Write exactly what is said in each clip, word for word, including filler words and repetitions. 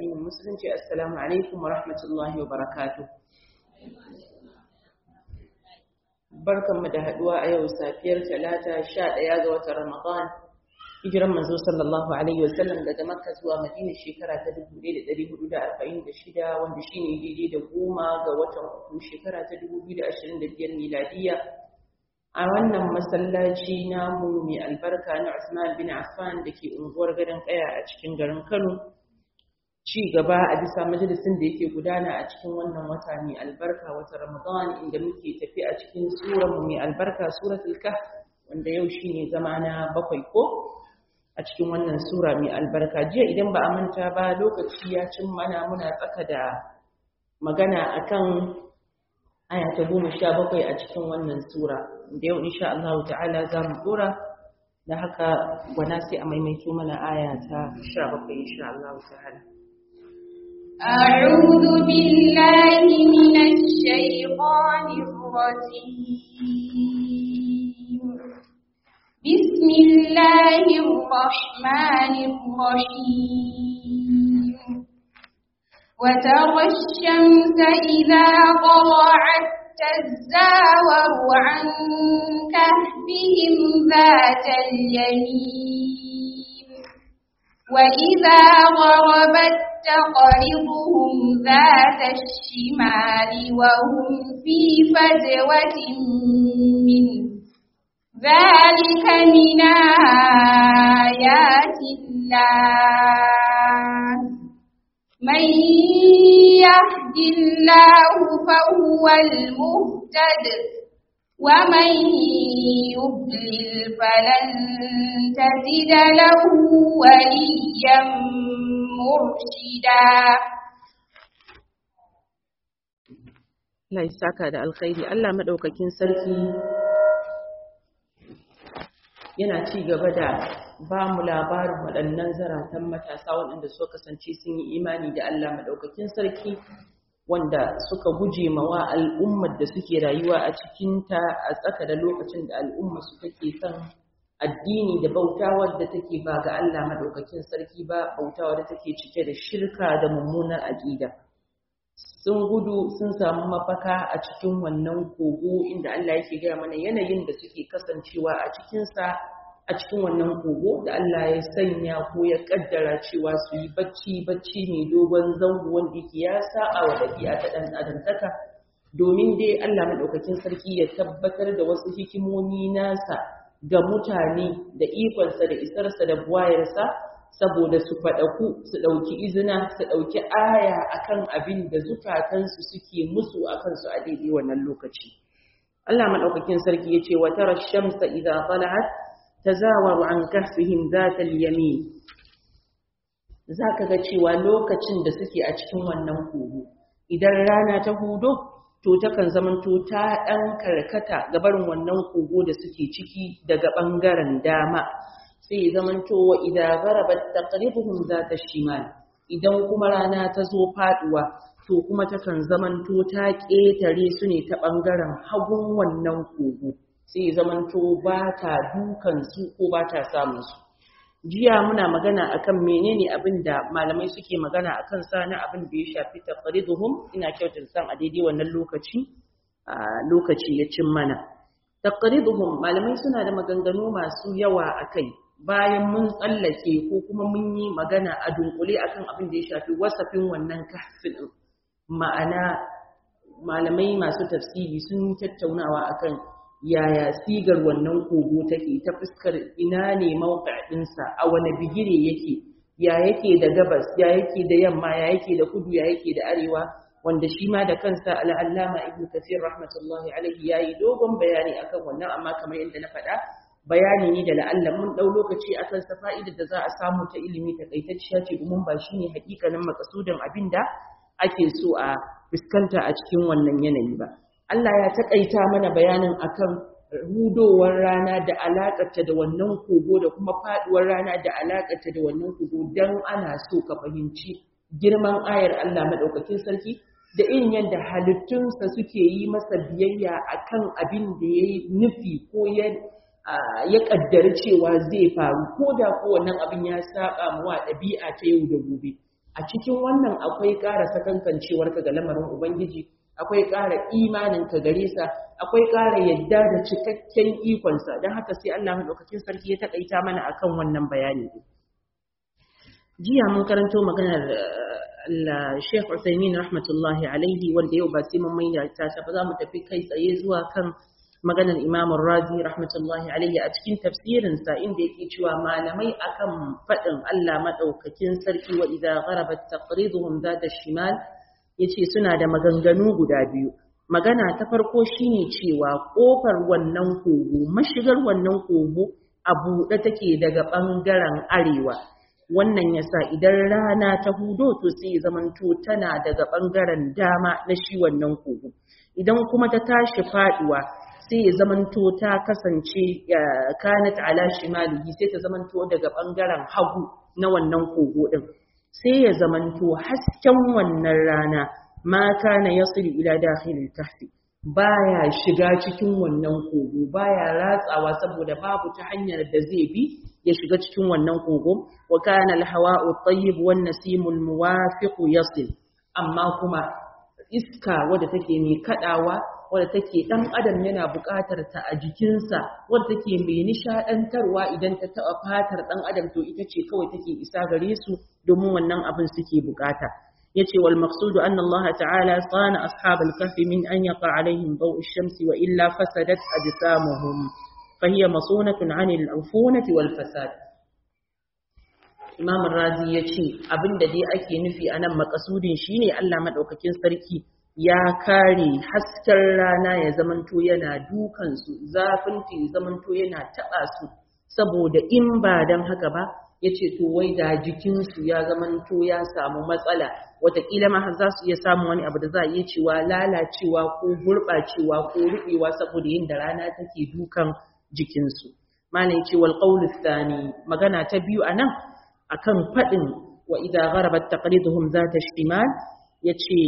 addinin musulunci. Assalamu alaikum wa rahmatullahi wa barakatuh. Barkanmu da haduwa a yau safiyar talata sha ɗaya ga watan Ramadan. Hijiran manzo sallallahu alaihi wasallam daga Makka zuwa Madina shekara ta dubu ɗaya da ɗari hudu da arba'in da shida wanda shine daidai da goma ga watan uku shekara ta dubu biyu da ashirin da biyar miladiya. A wannan masallaci namu mai albarka na Usman bin Affan da ke unguwar Gadon Kaya a cikin garin Kano, ci gaba a bisa majalisin da yake gudana a cikin wannan wata mai albarka, wata Ramadan, inda muke tafi a cikin surar mai albarka, suratul Kahf, wanda yau shine zama na bakwai ko a cikin wannan sura mai albarka. Jiya idan ba a manta ba, lokaci ya cin mana muna tsaka da magana akan aya ta goma sha bakwai a cikin wannan sura, da yau insha Allah ta'ala za mu dora, da haka gwana sai a maimaito mana aya ta sha bakwai insha Allah ta'ala. أعوذ بالله من الشيطان الرجيم بسم الله الرحمن الرحيم وترى الشمس إذا طلعت تزاور عن كهفهم ذات اليمين وإذا غربت تقرضهم ذات الشمال وهم في فجوة منه ذلك من آيات الله من يهد الله فهو المهتد ومن يضلل فلن تجد له وليا مرشدا. Allah ya saka da alkhairi. Allah madaukakin sarki yana ci gaba da ba mu labarin waɗannan zaratan matasa waɗanda suka kasance sun yi imani da Allah madaukakin sarki, wanda suka guje mawa al'ummar da suke rayuwa a cikinta a tsaka da lokacin da al'umma su take kan addini da bautawar da take ba ga Allah madaukakin sarki ba, bautawar da take cike da shirka da mummunar aqida. Sun gudu sun samu mafaka a cikin wannan kogo inda Allah yake gaya mana yanayin da suke kasancewa a cikinsa, a cikin wannan kogo da Allah ya sanya ko ya kaddara cewa su yi bacci bacci mai dogon zango wanda yake ya sa'a wa dabi'a ta dan adamtaka, domin dai Allah madaukakin sarki ya tabbatar da wasu hikimomi nasa ga mutane da ikonsa da isarsa da buwayarsa, saboda su faɗaku su ɗauki izina su ɗauki aya akan abin da zukatansu suke musu akan su a daidai wannan lokaci. Allah madaukakin sarki ya ce wa tara shamsa idza tala'at tazawaru an kahfihim zata al-yamin. Zaka ga cewa lokacin da suke a cikin wannan kogo, idan rana ta hudo to takan zamanto ta ɗan karkata ga barin wannan kogo da suke ciki daga ɓangaren dama, sai zamanto wa idan garabat taqribuhum zata shimal, idan kuma rana ta zo faduwa to kuma takan zamanto ta ƙetare su ne ta ɓangaren hagun wannan kogo, sai zamanto ba ta dukan su ko ba ta samun su. Jiya muna magana akan menene abin da malamai suke magana akan sa na abin da ya shafi taqriduhum, ina kyautar san a daidai wannan lokaci a lokaci ya cin mana. Taqriduhum malamai suna da maganganu masu yawa akai, bayan mun tsallake ko kuma mun yi magana a dunkule akan abin da ya shafi wasafin wannan kahfin, ma'ana malamai masu tafsiri sun tattaunawa akan yaya sigar wannan kogo take ta fuskar ina ne mawqa'insa, a wani bigire yake, ya yake da gabas, ya yake da yamma, ya yake da kudu, ya yake da arewa, wanda shi ma da kansa al-Allama Ibn Kathir rahmatullahi alaihi yayi dogon bayani akan wannan, amma kamar yadda na faɗa bayani ne da la'alla mun dau lokaci akan sa, fa'idar da za a samu ta ilimi takaitacciya ce, domin ba shine hakikanin makasudin abinda ake so a fuskanta a cikin wannan yanayi ba. Allah ya takaita mana bayanin akan hudowar rana da alakarta da wannan kogo da kuma faduwar rana da alakarta da wannan kogo, dan ana so ka fahimci girman ayar Allah madaukakin sarki da irin yadda halittunsa suke yi masa biyayya akan abin da yayi nufi ko ya ya kaddara cewa zai faru, ko da ko wannan abin ya saba wa ɗabi'a ta yau da gobe. a cikin wannan akwai ƙara sakankancewarka ga lamarin ubangiji, akwai ƙara imaninka gare sa, akwai ƙara yadda da cikakken ikonsa. Don haka sai Allah madaukakin sarki ya taƙaita mana akan wannan bayani. Jiya mun karanto maganar Sheikh Uthaymeen rahmatullahi alaihi, wanda yau ba sai mun maida ta ba, za mu tafi kai tsaye zuwa kan maganar Imam Razi rahmatullahi alaihi a cikin tafsirinsa, inda yake cewa malamai akan faɗin Allah madaukakin sarki wa idza gharabat taqriduhum zata shimal, yace suna da maganganu guda biyu. Magana ta farko shine cewa kofar wannan kogo, mashigar wannan kogo a buɗe take daga ɓangaren arewa. Wannan yasa idan rana ta hudo to sai zamanto tana daga ɓangaren dama na shi wannan kogo. Idan kuma ta tashi faɗuwa sai zamanto ta kasance kanat ala shimalihi, sai ta zamanto daga ɓangaren hagu na wannan kogo ɗin. Sai ya zamanto hasken wannan rana ma kana yasilu ila dakhilil kahfi, baya shiga cikin wannan kogo, baya ratsawa saboda babu ta hanyar da zai bi ya shiga cikin wannan kogo. Wa kana al-hawa'u at-tayyib wan nasimu al-muwafiq yasil, amma kuma iska wadda take mai kadawa, wadda take dan adam yana buƙatar ta a jikinsa, wadda take mai nishadantarwa idan ta taba fatar dan adam, to ita ce kawai take isa gare su domin wannan abin suke buƙata. yace wal maqsudu anna Allah ta'ala sana ashabal kahfi min an yaqa alaihim daw ash-shamsi wa illa fasadat ajsamuhum fa hiya masunatun 'anil 'ufunati wal fasad. Imam Razi yace abinda dai ake nufi anan maqsudin shine Allah madaukakin sarki ya kare hasken rana ya zamanto yana dukan su, zafin ta ya zamanto yana taba su, saboda in ba dan haka ba yace to wai da jikinsu ya zamanto ya samu matsala, wataƙila ma za su iya samun wani abu da za a iya cewa lalacewa ko gurɓacewa ko ruɓewa saboda yin da rana take dukan jikinsu. Malam yace wal qawlu thani, magana ta biyu anan akan fadin wa idza gharabat taqliduhum zata shimal, yace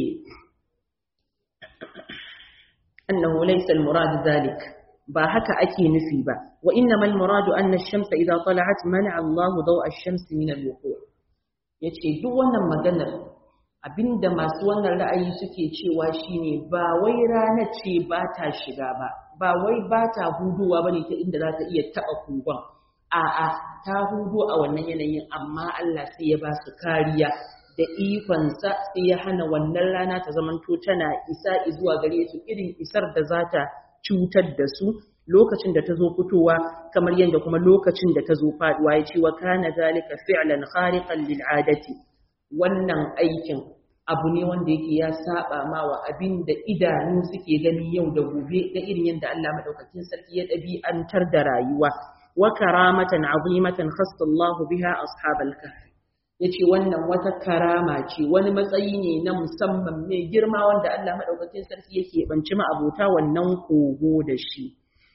annahu laysa al murad dhalik, ba haka ake nufi ba. Wa innamal muradu anna ash-shamsa idha tala'at mana'a Allahu daw'a ash-shamsi min al-wuqu'. Yace duk wannan maganar abinda masu wannan ra'ayi suke cewa shine ba wai rana ce ba ta shiga ba, ba wai ba ta huduwa bane ta inda za ta iya taba kogon. A'a, ta hudu a wannan yanayin, amma Allah sai ya ba su kariya da ikonsa, sai ya hana wannan rana ta zamanto tana isa zuwa gare su irin isar da za ta cutar da su lokacin da ta zo fitowa, kamar yadda kuma lokacin da ta zo faduwa. Ya ce wa kana zalika fi'lan khariqan lil 'adati, wannan aikin abu ne wanda yake ya saba ma wa abin da idanu suke gani yau da gobe, da irin yadda Allah madaukakin sarki ya dabi'antar da rayuwa. Wa karamatan 'azimatan khassa Allah biha ashabal kahf, yace wannan wata karama ce, wani matsayi ne na musamman mai girma wanda Allah madaukakin sarki yake banci ma abota wannan kogo da shi.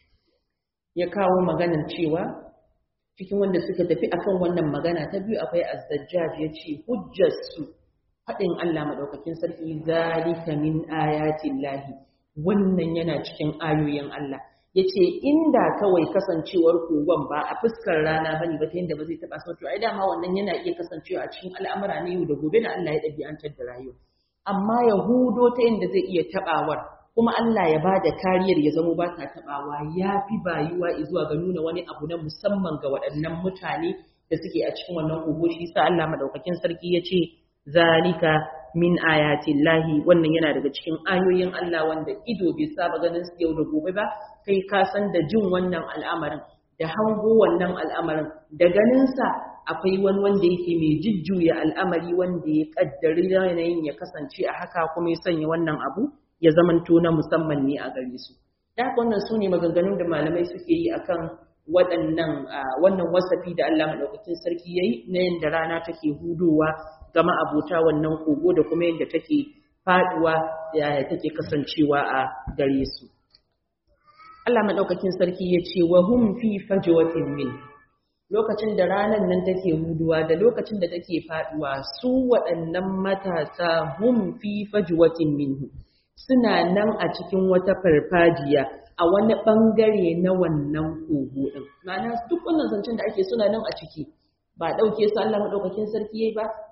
Ya kawo maganar cewa cikin wanda suka tafi akan wannan magana ta biyu akwai Az-Zajjaj, yace hujjar su fadin Allah madaukakin sarki zalika min ayatin lahi, wannan yana cikin ayoyin Allah. Yace inda kawai kasancewar kogon ba a fuskar rana bane ba, ta yanda ba zai taba sauki, ai dama wannan yana iya kasancewa a cikin al'amura ne yau da gobe da Allah ya dabi'antar da rayuwa, amma yahudo ta yanda zai iya tabawar kuma Allah ya bada kariyar ya zama ba ta tabawa, yafi bayuwa zuwa ga nuna wani abu na musamman ga waɗannan mutane da suke a cikin wannan kogo. Shi sa Allah madaukakin sarki yace zalika min ayatillahi, wannan yana daga cikin ayoyin Allah wanda ido bai saba ganin su yau da gobe ba, kai ka san da jin wannan al'amarin, da hango wannan al'amarin, da ganin sa akwai wani wanda yake mai jujjuya al'amari, wanda ya kaddari yanayin ya kasance a haka, kuma ya sanya wannan abu ya zamanto na musamman ne a gare su. Da haka wannan sune maganganun da malamai suke yi akan waɗannan wannan wasafi da Allah madaukakin sarki yayi na yanda rana take hudowa ga ma'abota wannan kogo, da kuma yadda take faduwa, yaya take kasancewa a gare su. Allah madaukakin sarki ya ce wa hum fi fajwatin min, lokacin da ranar nan take huduwa da lokacin da take faduwa, su waɗannan matasa hum fi fajwatin minhu, suna nan a cikin wata farfajiya a wani bangare na wannan kogo din. Ma'ana duk wannan zancen da ake suna nan a ciki, ba ɗauke su Allah maɗaukakin sarki yayi ba,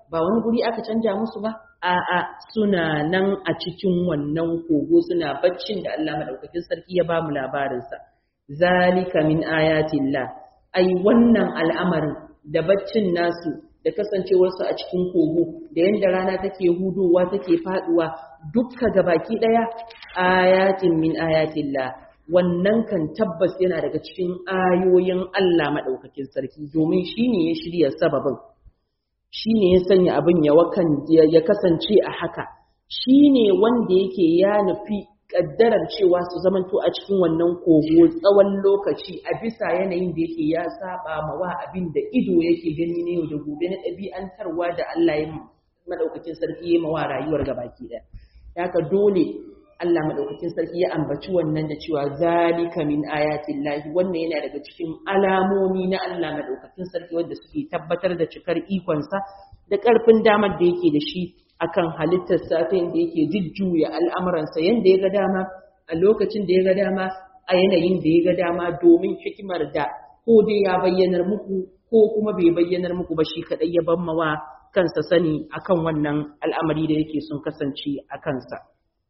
ba wani guri aka canja musu ba a'a suna nan a cikin wannan kogo suna baccin da Allah madaukakin sarki ya ba mu labarin sa zalika min ayatillah ai wannan al'amarin da baccin nasu da kasancewarsu a cikin kogo da yanda rana take hudowa take faduwa dukka gabaki daya ayatin min ayatillah wannan kan tabbas yana daga cikin ayoyin Allah madaukakin sarki domin shine ya shirya sababin shine ya sanya abin ya wakan ya kasance a haka shine wanda yake ya nufi kaddarar cewa su zamanto a cikin wannan kogo tsawon lokaci a bisa yanayin da yake ya saba ma wa abin da ido yake gani ne yau da gobe na ɗabi'antarwa da Allah ya madaukakin sarki ya mawa rayuwar gabaki ɗaya haka dole Allah madaukakin sarki ya ambaci wannan da cewa zalika min ayatin lahi wannan yana daga cikin alamomi na Allah madaukakin sarki wanda suke tabbatar da cikar ikonsa da ƙarfin damar da yake da shi akan halittar sa ta yadda yake jujjuya al'amuransa yanda ya ga dama a lokacin da ya ga dama a yanayin da ya ga dama domin hikimar da ko dai ya bayyanar muku ko kuma bai bayyanar muku ba shi kaɗai ya ban mawa kansa sani akan wannan al'amari da yake sun kasance a kansa.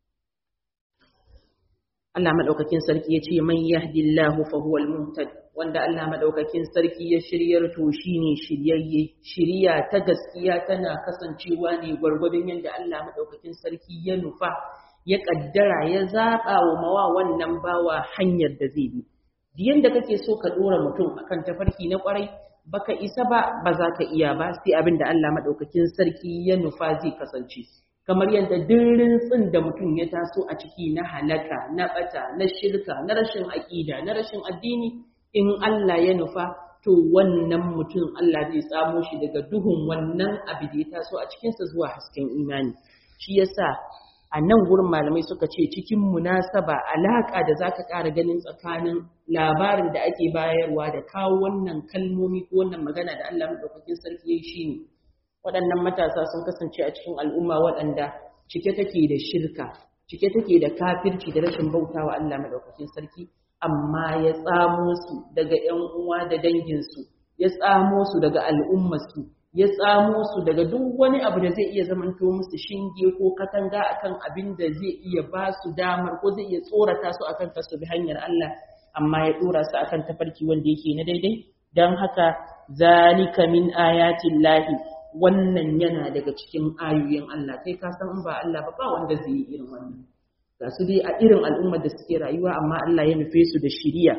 Allah madaukakin sarki ya ce man yahdillahu fa huwal muhtad wanda Allah madaukakin sarki ya shiryar to shine shiryayye shiriya ta gaskiya tana kasancewa ne gwargwadon yanda Allah madaukakin sarki ya nufa ya kaddara ya zaba wa mawa wannan bawa hanyar da zai bi diyan da kake so ka dora mutum akan tafarki na kwarai baka isa ba ba za ka iya ba sai abinda Allah madaukakin sarki ya nufa zai kasance kamar yadda dirin tsin da mutum ya taso a ciki na halaka na bata na shirka na rashin aƙida na rashin addini in Allah ya nufa to wannan mutum Allah zai tsamo shi daga duhun wannan abu da ya taso a cikinsa zuwa hasken imani shi yasa a nan gurin malamai suka ce cikin munasaba alaka da zaka ƙara ganin tsakanin labarin da ake bayarwa da kawo wannan kalmomi ko wannan magana da Allah madaukakin sarki yayi shine waɗannan matasa sun kasance a cikin al'umma waɗanda cike take da shirka cike take da kafirci da rashin bautawa Allah madaukakin sarki amma ya tsamo su daga ƴan uwa da danginsu ya tsamo su daga al'ummarsu ya tsamo su daga duk wani abu da zai iya zamanto musu shinge ko katanga akan abin da zai iya ba su damar ko zai iya tsorata su akan kasu bi hanyar Allah amma ya dora su akan tafarki wanda yake na daidai dan haka zalika min ayatin lahi wannan yana daga cikin ayoyin Allah kai ka san in ba Allah ba ba wanda zai yi irin wannan ga su dai a irin al'ummar da suke rayuwa amma Allah ya nufe su da shiriya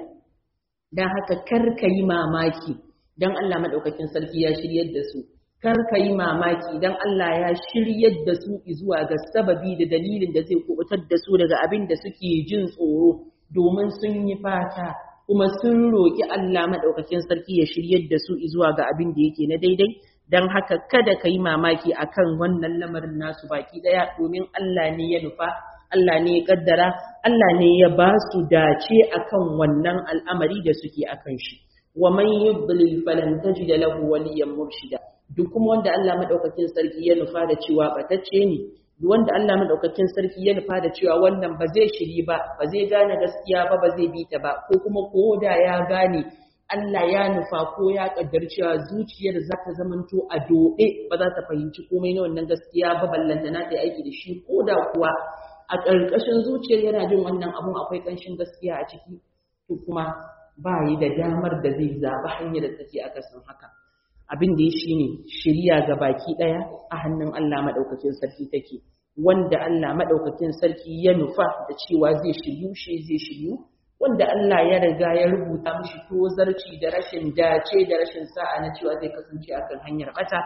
dan haka kar ka yi mamaki dan Allah madaukakin sarki ya shiryar da su kar ka yi mamaki dan Allah ya shiryar da su zuwa ga sababi da dalilin da zai kubutar da su daga abin da suke jin tsoro domin sun yi fata kuma sun roki Allah madaukakin sarki ya shiryar da su zuwa ga abin da yake na daidai dan haka kada ka yi mamaki akan wannan lamarin nasu baki daya domin Allah ne ya nufa Allah ne ya kaddara Allah ne ya ba su dace akan wannan al'amari da suke akan shi wa man yudlil falan tajid lahu waliyan murshida duk kuma wanda Allah madaukakin sarki ya nufa da cewa batacce ne duk wanda Allah madaukakin sarki ya nufa da cewa wannan ba zai shiri ba ba zai gane gaskiya ba ba zai bi ta ba ko kuma koda ya gane Allah ya nufa ko ya kaddar cewa zuciyar za ta zamanto a doɗe ba za ta fahimci komai na wannan gaskiya ba ballanta na ta aiki da shi ko da kuwa a ƙarƙashin zuciyar yana jin wannan abun akwai ƙanshin gaskiya a ciki to kuma ba yi da damar da zai zaɓi hanyar da take akasin haka abin da ya shi ne shirya ga baki ɗaya a hannun Allah maɗaukakin sarki take wanda Allah maɗaukakin sarki ya nufa da cewa zai shiryu shi zai shiryu wanda Allah ya riga ya rubuta mishi tozarci da rashin dace da rashin sa'a na cewa zai kasance akan hanyar bata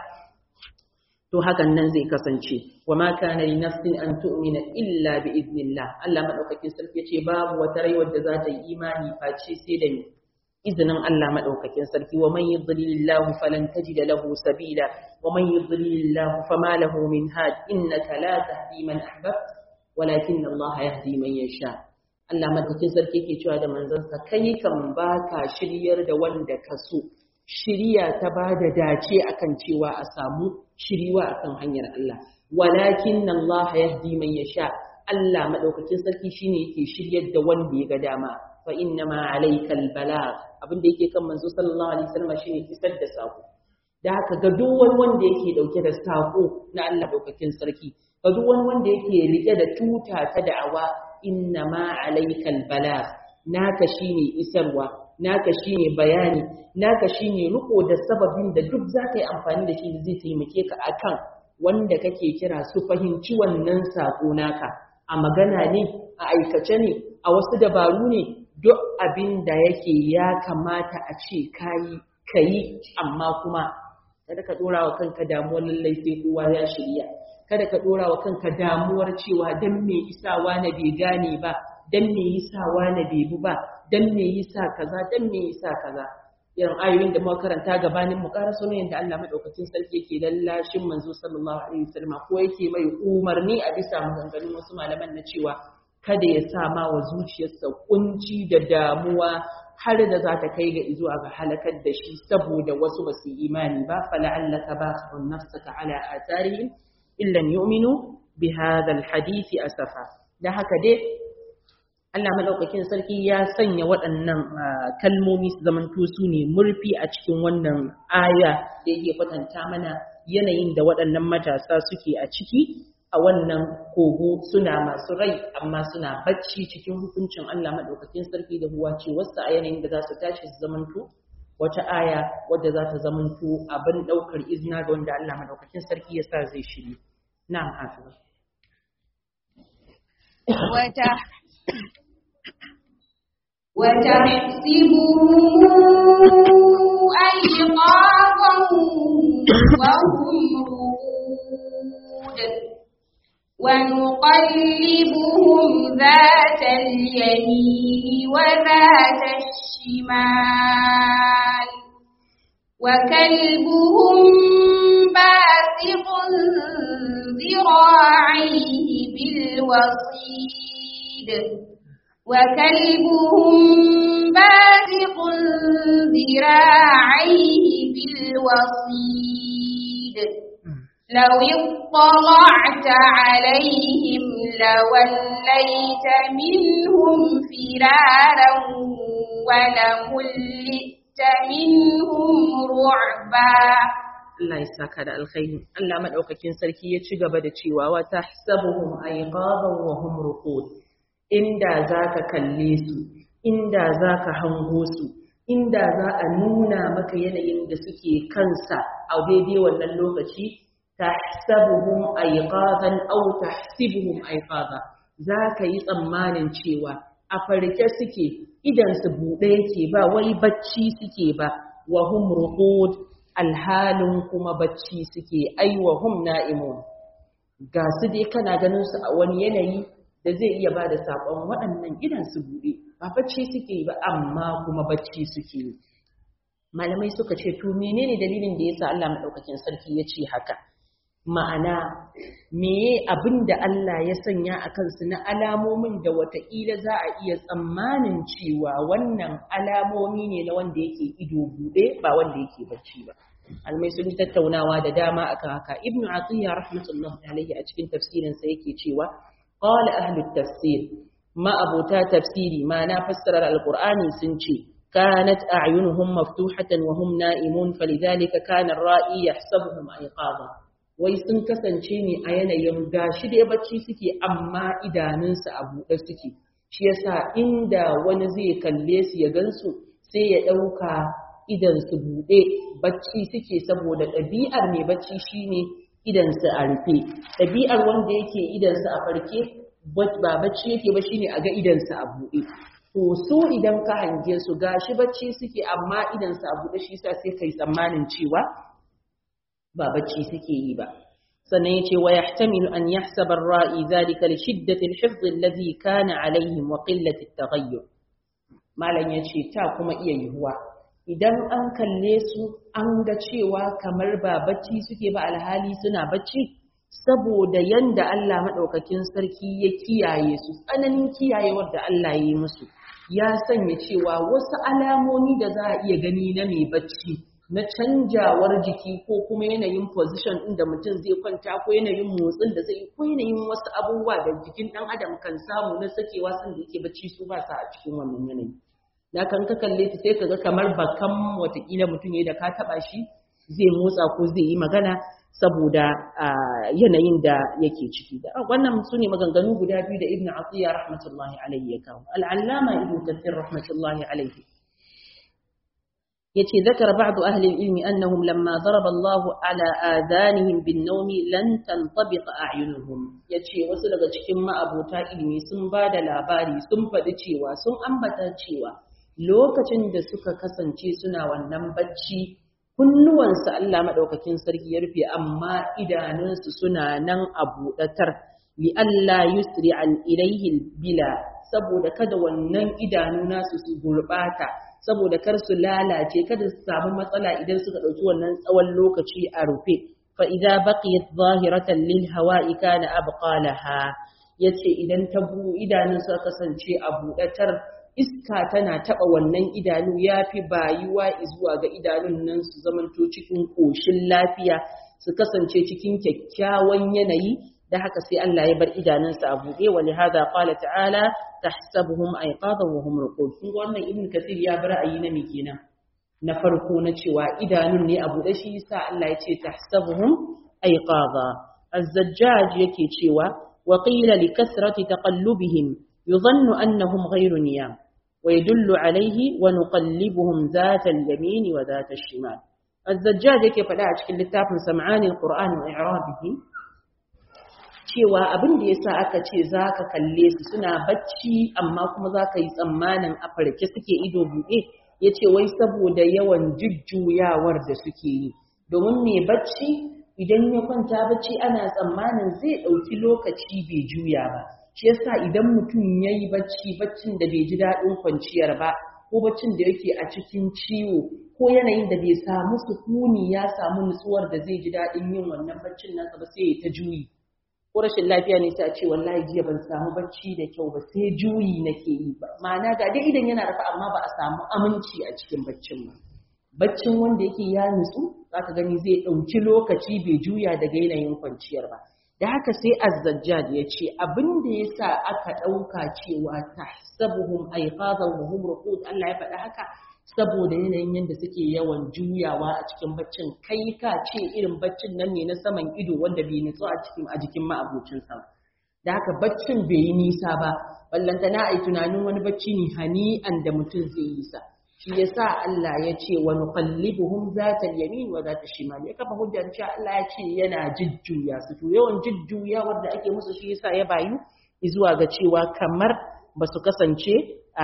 to hakan nan zai kasance wa ma kana li nafsin an tu'mina illa bi idnillah Allah madaukakin sarki yace babu wata rai wadda za ta yi imani face sai da izinin Allah madaukakin sarki wa man yudlilillahu falan tajid lahu sabila wa man yudlilillahu fama lahu min had innaka la tahdi man ahbabta walakin Allah yahdi man yasha Allah madaukakin sarki yake cewa da manzansa kai kan baka shiryar da wanda ka so shiriya ta bada dace akan cewa a samu shiriwa akan hanyar Allah walakin Allah yahdi man yasha Allah madaukakin sarki shine yake shiryar da wanda ya ga dama fa inna ma alaykal balagh abinda yake kan manzo sallallahu alaihi wasallam shine isar da sako da haka ga duk wani wanda yake dauke da sako na Allah daukakin sarki, ga duk wani wanda yake rike da tuta ta da'awa, inna ma alaikal balagh, naka shine isarwa, naka shine bayani, naka shine riko da sababin da duk zaka yi amfani da shi zai taimake ka akan wanda kake kira su fahimci wannan sako naka, a magana ne, a aikace ne, a wasu dabaru ne, duk abin da yake ya kamata a ce kayi kayi, amma kuma kada ka dora wa kanka damuwar lallai sai kowa ya shirya, kada ka dora wa kanka damuwar cewa dan me isawa na bai gane ba, dan me isawa na bai bu ba, dan me yasa kaza, dan me yasa kaza. Irin ayoyin da muka karanta gabanin mu ƙara sunan da Allah madaukakin sarki yake lallashin manzo sallallahu alaihi wasallam ko yake mai umarni a bisa maganganun wasu malaman na cewa kada ya sa ma wa zuciyarsa kunci da damuwa har da za ta kai ga zuwa ga halakar da shi saboda wasu ba su imani ba, fala'allaka bakhun nafsaka ala atharihim illam yu'minu bi hadha alhadith asafa. Da haka dai Allah madaukakin sarki ya sanya waɗannan kalmomi su zamanto su ne murfi a cikin wannan aya da yake kwatanta mana yanayin da waɗannan matasa suke a ciki a wannan kogo, suna masu rai amma suna bacci cikin hukuncin Allah madaukakin sarki da huwa ce wasu a yanayin da za su tashi su zamanto wata aya wadda za ta zamanto abin ɗaukar izina ga wanda Allah madaukakin sarki ya sa zai shiri. Na'am, hafiza. Wata وتحسبهم أيقاظا وهم رقود ونقلبهم ذات اليمين وذات الشمال وكلبهم باسط ذراعيه بالوصيد وكلبهم باسق ذراعيه بالوصيد لو اطلعت عليهم لوليت منهم فرارا ولملئت منهم رعبا. Allah ya saka da alkhairi. Allah madaukakin sarki ya ci gaba da cewa wa tahsabuhum ayqaban wa hum ruqud. Inda zaka kalle su, inda zaka hango su, inda za a nuna maka yanayin da suke kansa a daidai wannan lokaci, tahsabuhum ayqadan aw tahsibuhum ayqada, zaka yi tsammanin cewa a farke suke, idan su bude yake ba wai bacci suke ba, wa hum ruqud, alhalin kuma bacci suke, ai wa hum na'imun. Ga su dai kana ganin su a wani yanayi da zai iya ba da saƙon waɗannan idan su buɗe, ba bacci suke yi ba amma kuma bacci suke yi. Malamai suka ce to menene dalilin da yasa Allah madaukakin sarki ya ce haka? Ma'ana meye abin da Allah ya sanya a kansu na alamomin da wataƙila za a iya tsammanin cewa wannan alamomi ne na wanda yake ido buɗe ba wanda yake bacci ba. Almai sun tattaunawa da dama akan haka. Ibn Atiyya rahmatullahi alaihi a cikin tafsirinsa yake cewa قال أهل التفسير ما أبوتا تفسيري ما نفسر القرآن سنشي كانت أعينهم مفتوحة وهم نائمون فلذلك كان الرائي يحسبهم أيقاظا ويسن كسنشيني أينا يمغاشي دي بچي سكي أما إذا ننسى أبو سكي شيسا إندا ونزي كالليس يغنسو سيئوكا idan su buɗe bacci suke saboda ɗabi'ar mai bacci shine idansa a rufe, ɗabi'ar wanda yake idansa a farke ba bacci yake ba shine a ga idansa a buɗe. To su idan ka hange su gashi bacci suke amma idansa a buɗe shi sa sai kai tsammanin cewa ba bacci suke yi ba. Sannan yace wa yahtamilu an yahsaba ar-ra'i dhalika li shiddati al-hifz alladhi kana alayhim wa qillati at-taghayyur. Malam yace ta kuma iya yiwuwa idan an kalle su an ga cewa kamar ba bacci suke ba alhali suna bacci, saboda yanda Allah maɗaukakin sarki ya kiyaye su, tsananin kiyayewar da Allah ya yi musu, ya sanya cewa wasu alamomi da za a iya gani na mai bacci, na canjawar jiki ko kuma yanayin position ɗin da mutum zai kwanta ko yanayin motsin da zai yi ko yanayin wasu abubuwa da jikin ɗan adam kan samu na sakewa sanda yake bacci su ba sa a cikin wannan yanayi. Da kan ka kalle ta sai ka ga kamar bakan watakila mutum ne da ka taba shi zai motsa ko zai yi magana saboda yanayin da yake ciki. Da wannan su ne maganganu guda biyu da Ibn Atiyya rahmatullahi alaihi ya kawo. Al-Allama Ibn Kathir rahmatullahi alaihi yace zakara ba'd ahli al-ilmi annahum lamma daraba Allahu ala adanihim bin-nawm lan tantabiq a'yunuhum. Yace wasu daga cikin ma'abota ilimi sun bada labari sun faɗi cewa sun ambata cewa lokacin da suka kasance suna wannan bacci kunnuwansu Allah maɗaukakin sarki ya rufe amma idanunsu suna nan a buɗatar li Allah yusri an ilaihi bila saboda kada wannan idanu nasu su gurɓata saboda kar su lalace kada su samu matsala idan suka ɗauki wannan tsawon lokaci a rufe fa idza baqiyat zahiratan lil hawa'i kana abqa laha yace idan ta bu idanun suka kasance a buɗatar iska tana taɓa wannan idanu ya fi bayuwa zuwa ga idanun nan su zamanto cikin ƙoshin lafiya su kasance cikin kyakkyawan yanayi da haka sai Allah ya bar idanunsa a buɗe wa lihada qala ta'ala tahsabuhum ayqadan wa hum ruqud kun ga wannan ibn kathir ya bar ra'ayi na me kenan na farko na cewa idanun ne a buɗe shi yasa Allah ya ce tahsabuhum ayqada az-zajjaj yake cewa wa qila li kasrati taqallubihim yudhannu annahum ghayru niyam ويدل عليه ونقلبهم ذات اليمين وذات الشمال الزجاج yake faɗa a cikin littafin sam'ani alquran wa i'rabihi cewa abin da yasa aka ce zaka kalle su suna bacci amma kuma zaka yi tsammanin a farke suke ido buɗe yace wai saboda yawan jujjuyawar da suke yi domin mai bacci idan ya kwanta bacci ana tsammanin zai ɗauki lokaci bai juya ba shi yasa idan mutum ya yi bacci baccin da bai ji daɗin kwanciyar ba ko baccin da yake a cikin ciwo ko yanayin da bai samu sukuni ya samu nutsuwar da zai ji daɗin yin wannan baccin nasa ba sai ya ta juyi ko rashin lafiya ne sai a ce wallahi jiya ban samu bacci da kyau ba sai juyi nake yi ba ma'ana ga dai idan yana rafa amma ba a samu aminci a cikin baccin ba baccin wanda yake ya nutsu zaka gani zai ɗauki lokaci bai juya daga yanayin kwanciyar ba da haka sai az-zajjad ya ce abin da ya sa aka ɗauka cewa tahsabuhum ayqadan wa hum ruqud Allah ya faɗa haka saboda yanayin yadda suke yawan juyawa a cikin baccin kai ka ce irin baccin nan ne na saman ido wanda bai nutsu a cikin a jikin ma'abocin sa da haka baccin bai yi nisa ba ballantana ai tunanin wani bacci ne hani'an da mutum zai yi sa shi yasa Allah ya ce wa nuqallibuhum zata al-yamin wa zata shimal ya kafa hujjar cewa Allah ya ce yana jujjuya su to yawan jujjuya wanda ake musu shi yasa ya bayu zuwa ga cewa kamar ba su kasance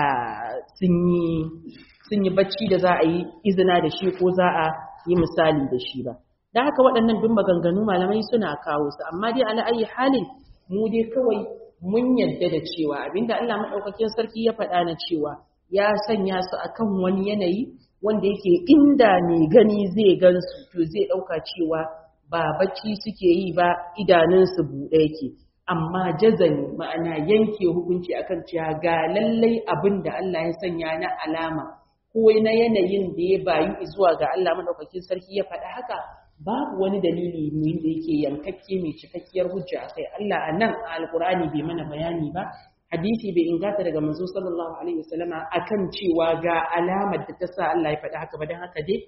sun yi sun yi bacci da za a yi izina da shi ko za a yi misali da shi ba da haka waɗannan duk maganganu malamai suna kawo su amma dai ala ayi halin mu dai kawai mun yadda da cewa abinda Allah madaukakin sarki ya faɗa na cewa ya sanya su akan wani yanayi wanda yake inda mai gani zai gansu to zai ɗauka cewa ba bacci suke yi ba idanunsu buɗe yake amma jazani ma'ana yanke hukunci akan cewa ga lallai abin da Allah ya sanya na alama ko na yanayin da ya bayu zuwa ga Allah madaukakin sarki ya faɗa haka babu wani dalili ne da yake yankakke mai cikakkiyar hujja akai Allah a nan a alkurani bai mana bayani ba hadisi bai ingata daga manzo sallallahu alaihi wasallama akan cewa ga alamar da ta sa Allah ya faɗa haka ba dan haka dai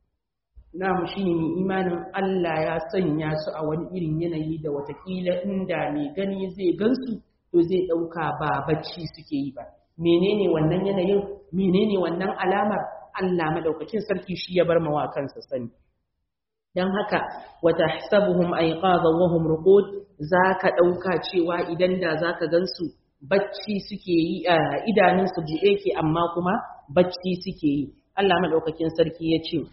namu shine mai imanin Allah ya sanya su a wani irin yanayi da watakila inda mai gani zai gansu to zai ɗauka ba bacci suke yi ba menene wannan yanayin menene wannan alamar Allah madaukakin sarki shi ya bar mawa kansa sani dan haka wata tahsabuhum ayqadhan wa hum ruqud zaka ɗauka cewa idan da zaka gansu bacci suke yi idanunsu buɗe ke amma kuma bacci suke yi Allah madaukakin sarki ya ce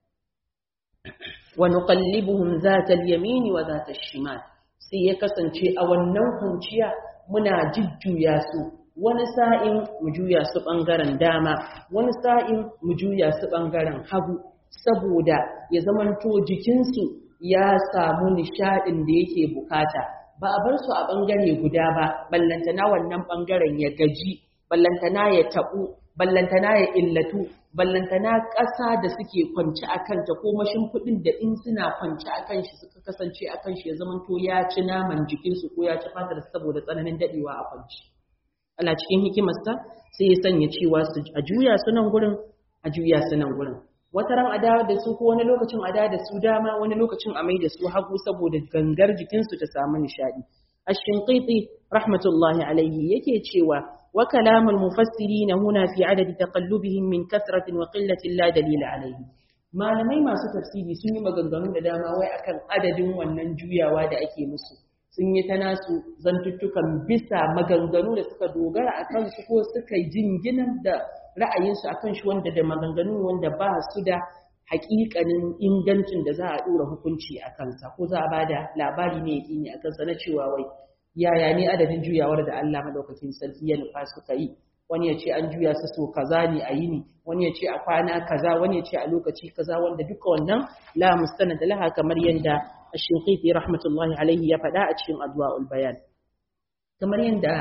wa nuqallibuhum zata al-yamin wa zata al-shimal sai ya kasance a wannan kunciya muna jujjuya su wani sa'in mu juya su bangaren dama wani sa'in mu juya su bangaren hagu saboda ya zamanto jikinsu ya samu nishadin da yake bukata ba a bar su a bangare guda ba ballantana wannan bangaren ya gaji ballantana ya tabu ballantana ya illatu ballantana ƙasa da suke kwanci a kanta ko mashimfiɗin da in suna kwanci a kan shi suka kasance a kan shi ya zamanto ya ci naman jikinsu ko ya ci fatar saboda tsananin daɗewa a kwanci Allah cikin hikimarsa sai ya sanya cewa su a juya su nan gurin a juya su nan gurin wata ran a dawo da su ko wani lokacin a dawo da su dama wani lokacin a mai da su hagu saboda gangar jikinsu ta samu nishadi. Ash-Shinqiti rahmatullahi alayhi yake cewa wa kalamul mufassirin huna fi adadi taqallubihim min kasratin wa qillatin la dalila alayhi. Malamai masu tafsiri sun yi maganganu da dama wai akan adadin wannan juyawa da ake musu. Sun yi ta nasu zantuttukan bisa maganganu da suka dogara akan su ko suka jinginar da ra'ayinsu akan shi wanda da maganganu wanda ba su da haƙiƙanin ingancin da za a ɗora hukunci a kansa ko za a ba da labari ne yaƙini a kansa na cewa wai yaya ne adadin juyawar da Allah madaukakin sarki ya nufa suka yi. Wani ya ce an juya su so kaza ne a yini, wani ya ce a kwana kaza, wani ya ce a lokaci kaza, wanda duka wannan la mustanad laha kamar yanda Ash-Shinqiti rahmatullahi alaihi ya faɗa a cikin Adwa'ul Bayan. Kamar yanda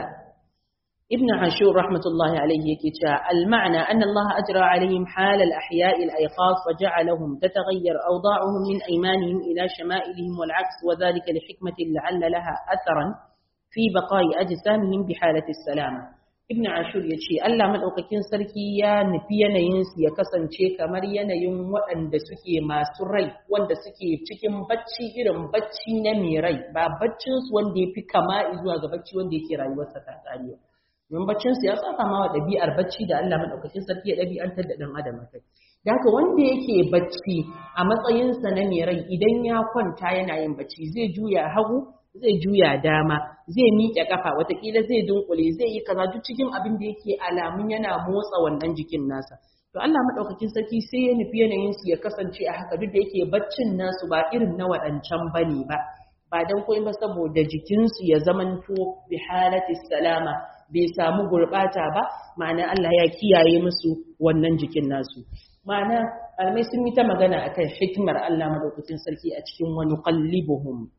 Ibn Ashur rahmatullahi alaihi yake cewa al-ma'na anna Allah ajra alaihim hal al-ahya'i al-ayqaf wa ja'alahum tataghayyar awda'uhum min aymanihim ila shama'ilihim wal 'aks wa dhalika li hikmatin la'alla laha atharan fi baqa'i ajsamihim bi halati as-salama. Ibn Ashur ya ce, Allah maɗaukakin sarki ya nufi yanayinsu ya kasance kamar yanayin waɗanda suke masu rai, wanda suke cikin bacci irin bacci na mai rai, ba baccinsu wanda ya fi kama zuwa ga bacci wanda yake rayuwarsa ta tsariya. Don baccinsu ya saba ma wa ɗabi'ar bacci da Allah maɗaukakin sarki ya ɗabi'antar da ɗan adam kai. Da haka wanda yake bacci a matsayinsa na mai rai idan ya kwanta yana yin bacci zai juya hagu, zai juya dama, zai miƙe ƙafa, watakila zai dunkule, zai yi kaza duk cikin abin da yake alamun yana motsa wannan jikin nasa. To Allah madaukakin sarki sai ya nufi yanayin su ya kasance a haka duk da yake baccin nasu ba irin na waɗancan bane ba. Ba dan koyi ba saboda jikin su ya zamanto bi halati salama, bai samu gurbata ba, ma'ana Allah ya kiyaye musu wannan jikin nasu. Ma'ana almai sun yi ta magana akan hikimar Allah madaukakin sarki a cikin wani qallibuhum.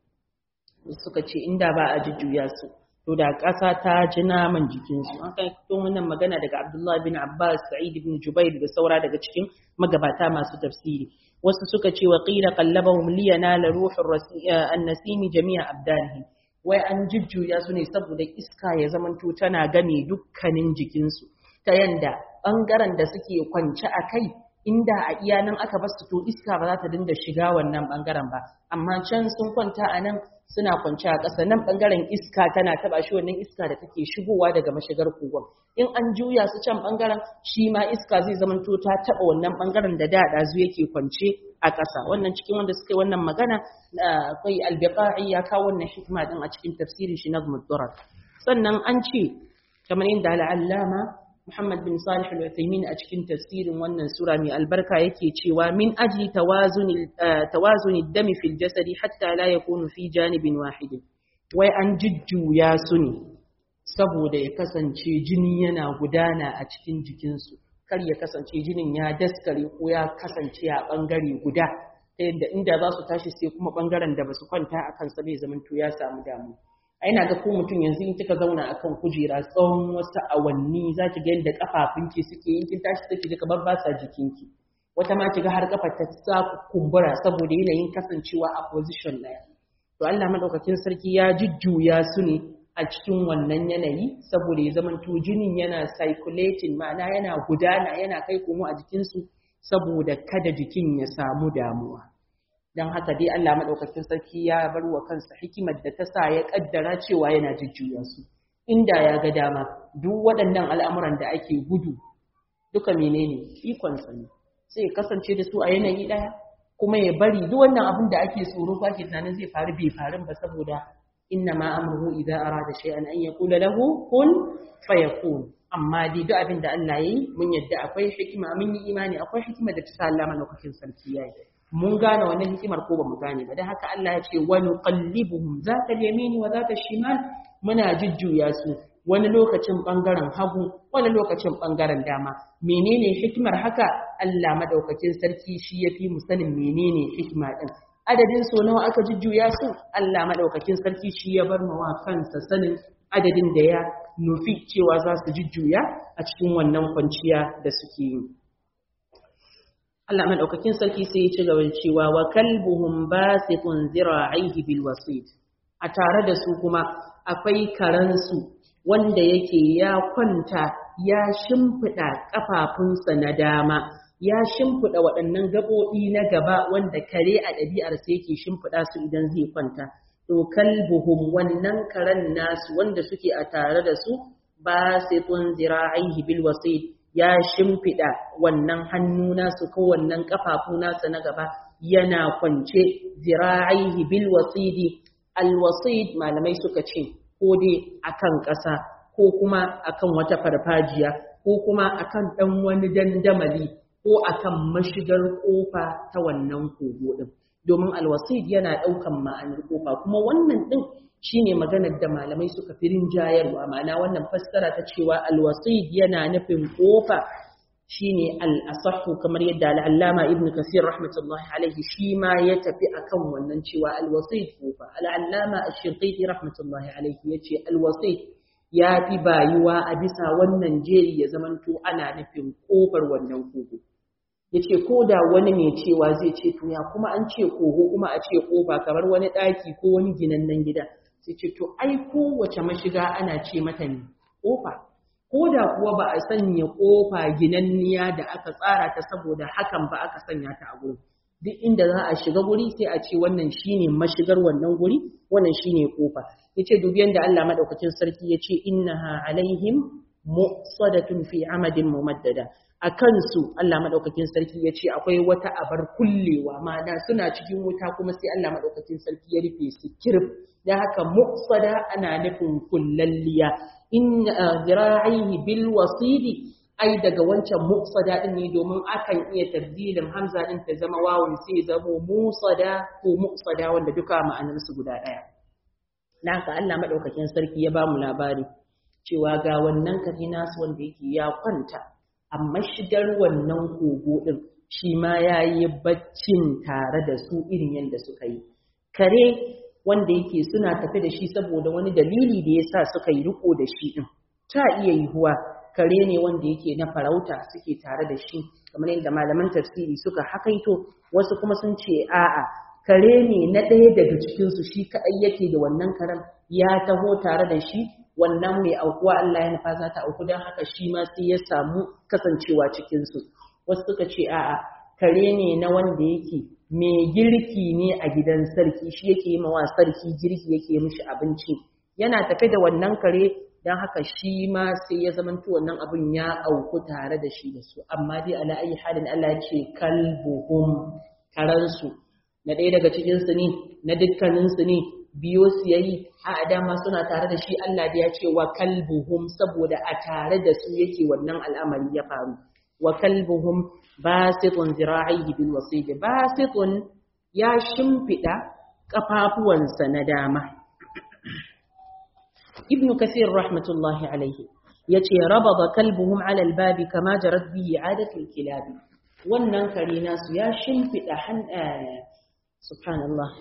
Suka ce inda ba a jujjuya su to da ƙasa ta ji naman jikinsu. An kai to wannan magana daga Abdullah bin Abbas, Sa'id bin Jubair da saura daga cikin magabata masu tafsiri. Wasu suka ce wa qila qallabahum liyanala ruhur an-nasimi jami'a abdanihi. Wai an jujjuya su ne saboda iska ya zamanto tana game dukkanin jikinsu ta yanda bangaren da suke kwance a kai inda a iya nan aka basu to iska ba za ta dinga shiga wannan bangaren ba, amma can sun kwanta a nan suna kwance a ƙasa, nan bangaren iska tana taba shi, wannan iska da take shigowa daga mashigar kogon. In an juya su can bangaren shi ma iska zai zamanto ta taba wannan bangaren da da dazu yake kwance a ƙasa. Wannan cikin wanda suka yi wannan magana akwai al-Biqa'i ya kawo wannan hikima din a cikin tafsirin shi na Mudarar. Sannan an ce kamar yadda al-Allama Muhammad bin Salih al-Uthaymin a cikin tafsirin wannan sura mai albarka yake cewa min aji tawazuni tawazuni dami fil jasadi hatta la yakunu fi janibin wahid. Wai an jujjuya su ne saboda ya kasance jini yana gudana a cikin jikinsu, kar ya kasance jinin ya daskare ko ya kasance a bangare guda ta yadda inda za su tashi sai kuma bangaren da basu kwanta a kansa bai zamanto ya samu damu. Ai na ga ko mutum yanzu in kika zauna akan kujera tsawon wasu awanni za ki ga yadda kafafunki suke yin kin tashi take ji kamar ba sa jikinki. Wata ma ki ga har kafar ta sa kumbura saboda yanayin kasancewa a position ɗaya. To Allah madaukakin sarki ya jujjuya su ne a cikin wannan yanayi saboda ya zamanto jinin yana circulating, ma'ana yana gudana yana kai komo a jikinsu saboda kada jikin ya samu damuwa. Don haka dai Allah maɗaukakin sarki ya bar wa kansa hikimar da ta sa ya ƙaddara cewa yana jujjuya su. Inda ya ga dama duk waɗannan al'amuran da ake gudu duka menene ikonsa ne, sai ya kasance da su a yanayi ɗaya kuma ya bari duk wannan abin da ake tsoro ko ake tunanin zai faru bai faru ba saboda inna ma amruhu idza arada shay'an an yaqula lahu kun fayakun. Amma dai duk abin da Allah yayi mun yadda akwai hikima, mun yi imani akwai hikima da ta sa Allah maɗaukakin sarki yayi. Mun gane wannan hikimar ko ba mu gane ba, da haka Allah ya ce wa nuqallibuhum zata yamini wa zata shimal, muna jujjuya su wani lokacin bangaren hagu wani lokacin bangaren dama. Menene hikimar haka? Allah madaukakin sarki shi yafi mu sanin menene hikima din. Adadin so nawa aka jujjuya su? Allah madaukakin sarki shi ya bar mawa kansa sanin adadin da ya nufi cewa za su jujjuya a cikin wannan kwanciya da suke yi. Allah madaukakin sarki sai ya ci gaba da cewa wa kalbuhum basiqun zira'ihi bil wasid. A tare da su kuma akwai karansu wanda yake ya kwanta ya shimfida kafafunsa na dama ya shimfida waɗannan gabobi na gaba wanda kare a ɗabi'ar sa yake shimfida su idan zai kwanta to kalbuhum wannan karen nasu wanda suke a tare da su basitun zira'ihi bil wasid ya shimfida wannan hannu nasu ko wannan kafafu nasu na gaba yana kwance zira'ihi bil wasidi al wasid malamai suka ce ko dai akan ƙasa ko kuma akan wata farfajiya ko kuma akan dan wani dandamali ko akan mashigar kofa ta wannan kogo din domin al wasid yana daukan ma'anar kofa kuma wannan din shine maganar da malamai suka fi rinjayarwa ma'ana wannan fassara ta cewa al-wasid yana nufin kofa shine al-asahhu kamar yadda al-allama ibn kasir rahmatullahi alaihi shi ma ya tafi akan wannan cewa al-wasid kofa al-allama ash-shinqiti rahmatullahi alaihi yace al-wasid ya fi bayuwa a bisa wannan jeri ya zamanto ana nufin kofar wannan kogo yace ko da wani mai cewa zai ce to ya kuma an ce kogo kuma a ce kofa kamar wani daki ko wani ginannen gida sai ce to ai kowace mashiga ana ce mata ne kofa ko da kuwa ba a sanya kofa ginanniya da aka tsara ta saboda hakan ba aka sanya ta a gurin duk inda za a shiga guri sai a ce wannan shine mashigar wannan guri wannan shine kofa yace dubi yanda Allah madaukakin sarki yace innaha alaihim musadatun fi amadin mumaddada akan su Allah madaukakin sarki yace akwai wata abar kullewa ma'ana suna cikin wuta kuma sai Allah madaukakin sarki ya rufe su kirf da haka muqsada ana nufin kullalliya in zira'ihi bil wasidi ai daga wancan muqsada din ne domin akan iya tabdilin hamza din ta zama wawun sai zamo musada ko muqsada wanda duka ma'anar su guda daya dan haka Allah madaukakin sarki ya ba mu labari cewa ga wannan kare nasu wanda yake ya kwanta amma shigar wannan kogo din shi ma yayi baccin tare da su irin yanda suka yi kare wanda yake suna tafi da shi saboda wani dalili da ya sa suka yi riko da shi ɗin ta iya yiwuwa kare ne wanda yake na farauta suke tare da shi kamar yadda malaman tafsiri suka hakaito wasu kuma sun ce a'a kare ne na ɗaya daga cikinsu shi kaɗai yake da wannan karen ya taho tare da shi wannan mai aukuwa Allah ya nufa za ta auku don haka shi ma sai ya samu kasancewa cikinsu wasu suka ce a'a kare ne na wanda yake mai girki ne a gidan sarki shi yake yi mawa sarki girki yake mishi abinci yana tafe da wannan kare don haka shi ma sai ya zamanto wannan abin ya auku tare da shi da su amma dai ala ayi halin Allah ya ce kalbuhum karansu na ɗaya daga cikin su ne na dukkanin su ne biyo su yayi a dama suna tare da shi Allah da ya ce wa kalbuhum saboda a tare da su yake wannan al'amari ya faru wa kalbuhum basitun zira'ihi bil wasid basitun ya shimfida kafafuwansa na dama ibnu kathir rahmatullahi alayhi yace rabada kalbuhum ala al babi kama jarat bihi adatu al kilab wannan kare nasu ya shimfida han subhanallah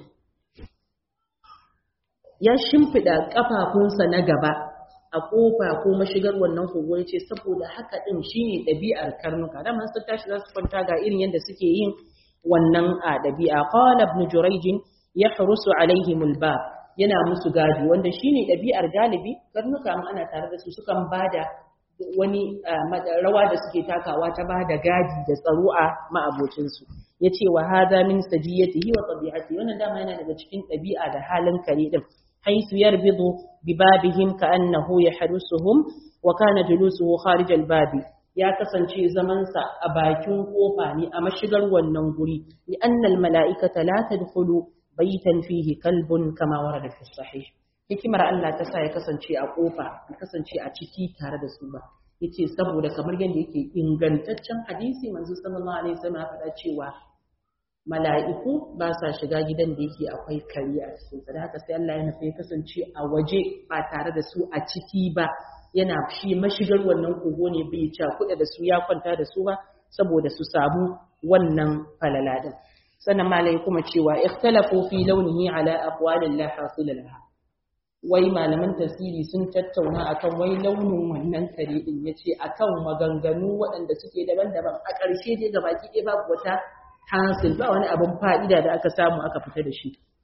ya shimfida kafafunsa na gaba a kofa ko mashigar wannan kogo yace saboda haka din shine dabi'ar karnuka da man su tashi za su kwanta ga irin yanda suke yin wannan a dabi'a qala ibn jurayj yahrusu alaihim albab yana musu gadi wanda shine dabi'ar galibi karnuka an ana tare da su sukan bada wani rawa da suke takawa ta bada gadi da tsaro a ma'abocin su yace wa hadha min sajiyatihi wa tabi'atihi wannan dama yana daga cikin dabi'a da halin kare din حيث يربض ببابهم كأنه يحرسهم وكان جلوسه خارج الباب يا كسانشي زمانسا a bakin kofa ne a mashigar wannan guri لأن الملائكة لا تدخل بيتا فيه كلب كما ورد في الصحيح hikimar Allah ta sa ya kasance a kofa ya kasance a ciki tare da su ba yace saboda kamar yadda yake ingantaccen hadisi manzo sallallahu alaihi wasallam ya faɗa cewa mala'iku ba sa shiga gidan da yake akwai kare a cikin sa da haka sai Allah ya nufi ya kasance a waje ba tare da su a ciki ba yana shi mashigar wannan kogo ne bai ci kuɗa da su ya kwanta da su ba saboda su samu wannan falala din sannan malai kuma cewa ikhtalafu fi launihi ala aqwalin la hasila laha wai malaman tafsiri sun tattauna akan wai launin wannan kare din yace akan maganganu waɗanda suke daban-daban a ƙarshe dai gabaki ɗaya babu wata hasil ba wani abin fa'ida da aka samu aka fita da shi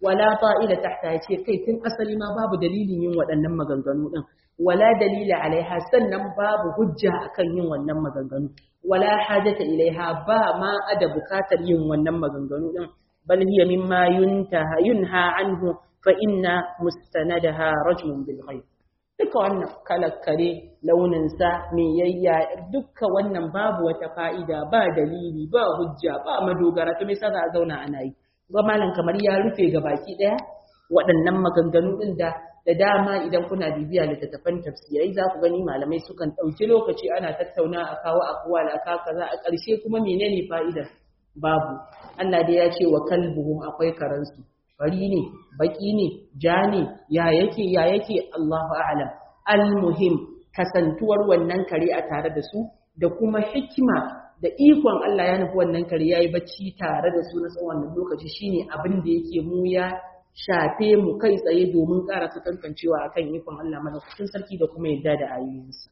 wala ta'ila tahta yace kai tun asali ma babu dalilin yin waɗannan maganganu din wala dalila alaiha sannan babu hujja akan yin wannan maganganu wala hajata ilaiha ba ma ada bukatar yin wannan maganganu din bal hiya mimma yuntaha yunha anhu fa inna mustanadaha rajulun bil ghaib duka wannan kalakkare launinsa mai yayya duka wannan babu wata fa'ida ba dalili ba hujja ba madogara to me yasa za a zauna ana yi ba malam kamar ya rufe ga baki daya waɗannan maganganu din da da dama idan kuna bibiya littattafan tafsirai za ku gani malamai sukan ɗauki lokaci ana tattauna a kawo akwal a kawo kaza a ƙarshe kuma menene fa'idar babu Allah dai ya ce wa kalbuhum akwai karansu fari ne baki ne ja ne ya yake ya yake Allahu a'lam almuhim kasantuwar wannan kare a tare da su da kuma hikima da ikon Allah ya nufi wannan kare yayi bacci tare da su na tsawon wannan lokaci shine abin da yake mu ya shafe mu kai tsaye domin ƙara kankancewa akan ikon Allah madaukakin sarki da kuma yadda da ayoyinsa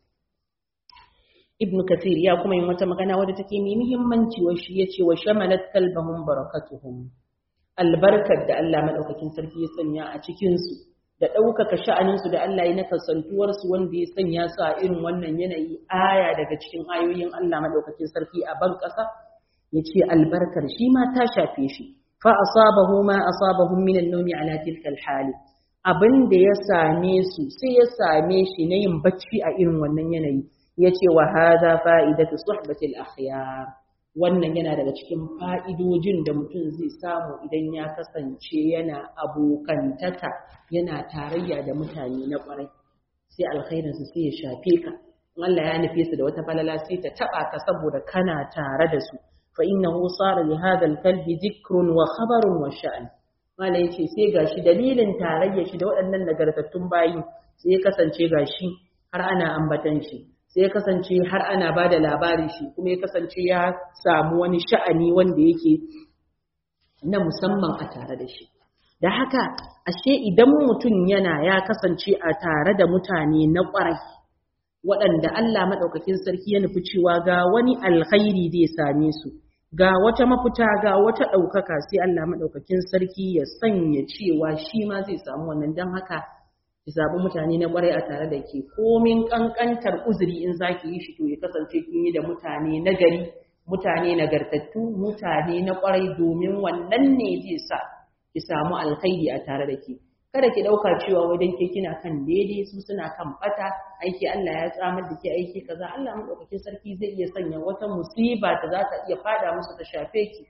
Ibn Kathir ya kuma yin wata magana wadda take mai muhimmanci wa shi yace wa shamalat kalbahum barakatuhum albarkar da Allah madaukakin sarki ya sanya a cikin su da ɗaukaka sha'anin su da Allah ya na kasantuwar su wanda ya sanya su a irin wannan yanayi aya daga cikin ayoyin Allah madaukakin sarki a ban ƙasa yace albarkar shi ma ta shafe shi fa asabahu ma asabahum min an-nawmi ala tilka al-hal abin da ya same su sai ya same shi na yin bacci a irin wannan yanayi yace wa hadha fa'idatu suhbati al-akhyar wannan yana daga cikin fa'idojin da mutum zai samu idan ya kasance yana abokantaka yana tarayya da mutane na ƙwarai sai alkhairinsu sai ya shafe ka Allah ya nufe su da wata falala sai ta taɓa ka saboda kana tare da su fa innahu sara li hadha al-kalbi dhikrun wa khabarun wa sha'n mala yace sai gashi dalilin tarayya shi da waɗannan nagartattun bayi sai ya kasance gashi har ana ambatan shi sai ya kasance har ana ba da labari shi kuma ya kasance ya samu wani sha'ani wanda yake na musamman a tare da shi da haka ashe idan mutum yana ya kasance a tare da mutane na ƙwarai waɗanda Allah maɗaukakin sarki ya nufi cewa ga wani alkhairi zai same su ga wata mafita ga wata ɗaukaka sai Allah maɗaukakin sarki ya sanya cewa shi ma zai samu wannan don haka ki zaɓi mutane na ƙwarai a tare da ke komin ƙanƙantar uzuri in za ki yi shi to ya kasance kin yi da mutane na gari mutane nagartattu mutane na ƙwarai domin wannan ne zai sa ki samu alkhairi a tare da ke kada ki ɗauka cewa wai dan ke kina kan daidai su suna kan ɓata aiki Allah ya tsamar da ke aiki kaza Allah madaukakin sarki zai iya sanya wata musiba da za ta iya fada musu ta shafe ki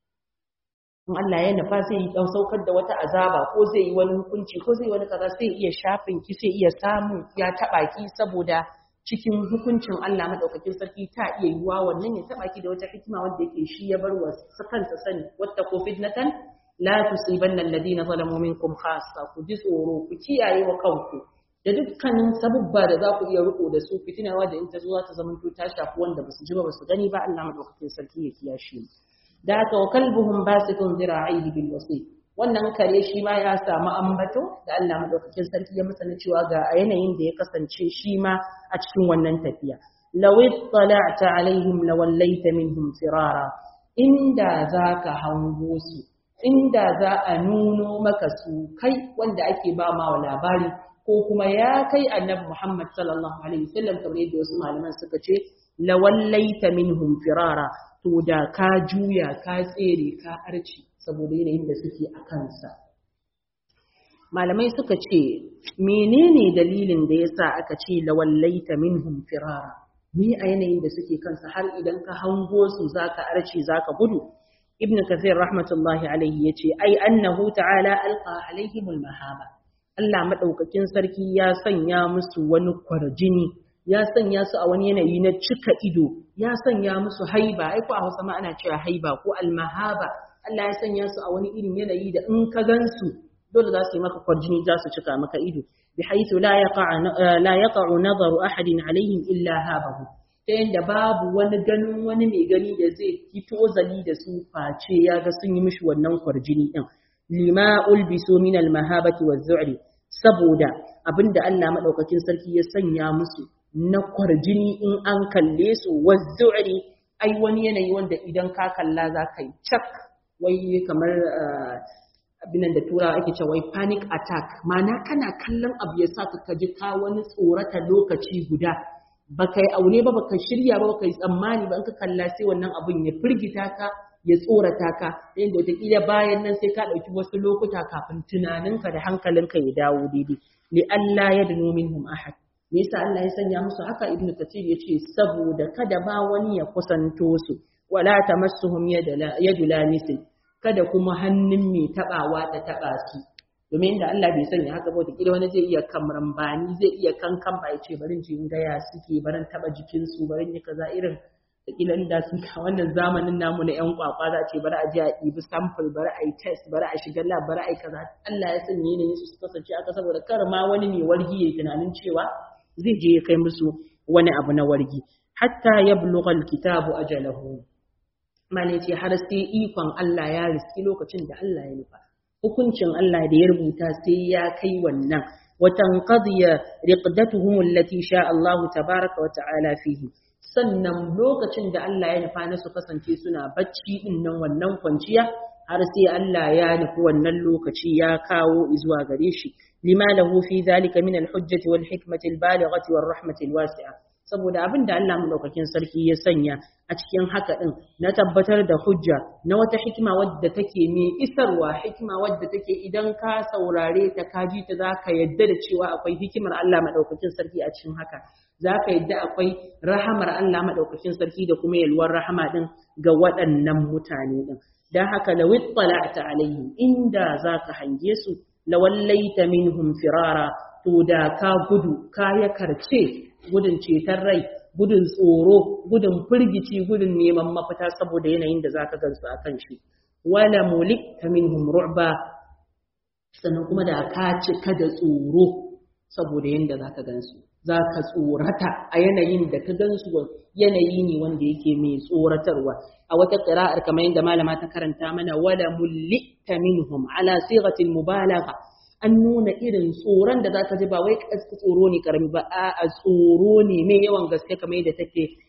in Allah ya nufa sai ya saukar da wata azaba ko zai yi wani hukunci ko zai yi wani kaza sai iya shafin ki sai iya samu ya taba ki saboda cikin hukuncin Allah madaukakin sarki ta iya yiwa wannan ya taba ki da wata hikima wanda yake shi ya bar wa kansa sani wata ko fitnatan la tusibanna alladhina zalamu minkum khassa ku ji tsoro ku kiyaye wa kanku da dukkanin sabubba da za ku iya riko da su fitinawa da in ta zo ta zama ta shafi wanda basu ji ba basu gani ba Allah madaukakin sarki ya kiyashe mu da haka wa kalbuhum basikun zira'ihi bil wasi wannan kare shi ma ya samu ambato da Allah madaukakin sarki ya masa cewa ga a yanayin da ya kasance shi ma a cikin wannan tafiya law ittala'ta alaihim lawallaita minhum firara inda zaka hango su inda za a nuno maka su kai wanda ake ba ma labari ko kuma ya kai annabi Muhammad sallallahu alaihi wasallam kamar yadda wasu malaman suka ce lawallaita minhum firara to da ka juya ka tsere ka arci saboda yanayin da suke a kansa malamai suka ce menene dalilin da yasa aka ce lawallaita minhum firara ni a yanayin da suke kansa har idan ka hango su zaka arci zaka gudu ibn kathir rahmatullahi alaihi yace ai annahu ta'ala alqa alaihim almahaba Allah madaukakin sarki ya sanya musu wani kwarjini ya sanya su a wani yanayi na cika ido ya sanya musu haiba ai ko a Hausa ma ana cewa haiba ko almahaba Allah ya sanya su a wani irin yanayi da in ka gansu dole za su yi maka kwarjini za su cika maka ido bi haythu la yaqa la yaqa'u nadaru ahadin alaihim illa habahu ta yanda babu wani ganin wani mai gani da zai fito zali da su face ya ga sun yi mishi wannan kwarjini din lima ulbisu min almahabati waz-zu'ri saboda abinda Allah madaukakin sarki ya sanya musu na kwarjini in an kalle su waz-zu'ri ai wani yanayi wanda idan ka kalla za ka yi cak wai kamar abinan da turawa ake cewa wai panic attack, ma'ana kana kallon abu ya sa ka ji ka wani tsorata lokaci guda, baka yi aure ba, baka shirya ba, baka yi tsammani ba, in ka kalla sai wannan abun ya firgita ka, ya tsorata ka, yadda wataƙila bayan nan sai ka ɗauki wasu lokuta kafin tunaninka da hankalinka ya dawo daidai. Li Allah ya dano minhum ahad. Me yasa Allah ya sanya musu haka? Ibn Kathir ya ce saboda kada ba wani ya kusanto su, wala tamassuhum yadu lamisin, kada kuma hannun mai tabawa ta taba su. Domin da Allah bai sanya haka ba, wataƙila wani zai iya kamrambani, zai iya kankan ba ya ce barin ji gaya suke, barin taba jikinsu, barin yi kaza irin wataƙila inda sun ka wannan zamanin namu na ƴan kwakwa za a ce bari a je a ɗibi sample, bari a yi test, bari a shiga lab, bari a yi kaza. Allah ya sanya yanayin su su kasance aka saboda kar ma wani mai wargi ya tunanin cewa zai je ya kai musu wani abu na wargi. Hatta yablugha alkitabu ajalahu. Mane ce har sai ikon Allah ya riski lokacin da Allah ya nufa. Hukuncin Allah da ya rubuta sai ya kai wannan. Watan qadiya riqdatuhum allati sha Allah tabaaraka wa ta'ala fihi. Sannan lokacin da Allah ya nufa na su kasance suna bacci din nan wannan kwanciya, har sai Allah ya nufi wannan lokaci ya kawo zuwa gare shi. Lima lahu fi zalika min al-hujjati wal hikmati al-balighati war rahmati al-wasi'a. Saboda abin da Allah madaukakin sarki ya sanya a cikin haka din na tabbatar da hujja na wata hikima wadda take mai isarwa, hikima wadda take idan ka saurare ta kaji ta zaka yadda da cewa akwai hikimar Allah madaukakin sarki a cikin haka, zaka yadda akwai rahamar Allah madaukakin sarki da kuma yalwar rahama din ga waɗannan mutane din. Dan haka lawit tala'ta alaihim, inda zaka hange su lawallaita minhum firara, to da ka gudu, ka ya karce gudun ceton rai, gudun tsoro, gudun firgici, gudun neman mafita saboda yanayin da zaka gansu a kan shi. Wala mulikta minhum ru'ba, sannan kuma da ka cika da tsoro saboda yanda zaka gansu, zaka tsorata a yanayin da ka gansu, yanayi ne wanda yake mai tsoratarwa. A wata qira'ar kamar yadda malama ta karanta mana, wala mulikta minhum ala sighatil mubalagha, an nuna irin tsoron da za ka ji ba wai ƙasa tsoro ne ƙarami ba, a tsoro ne mai yawan gaske kamar yadda take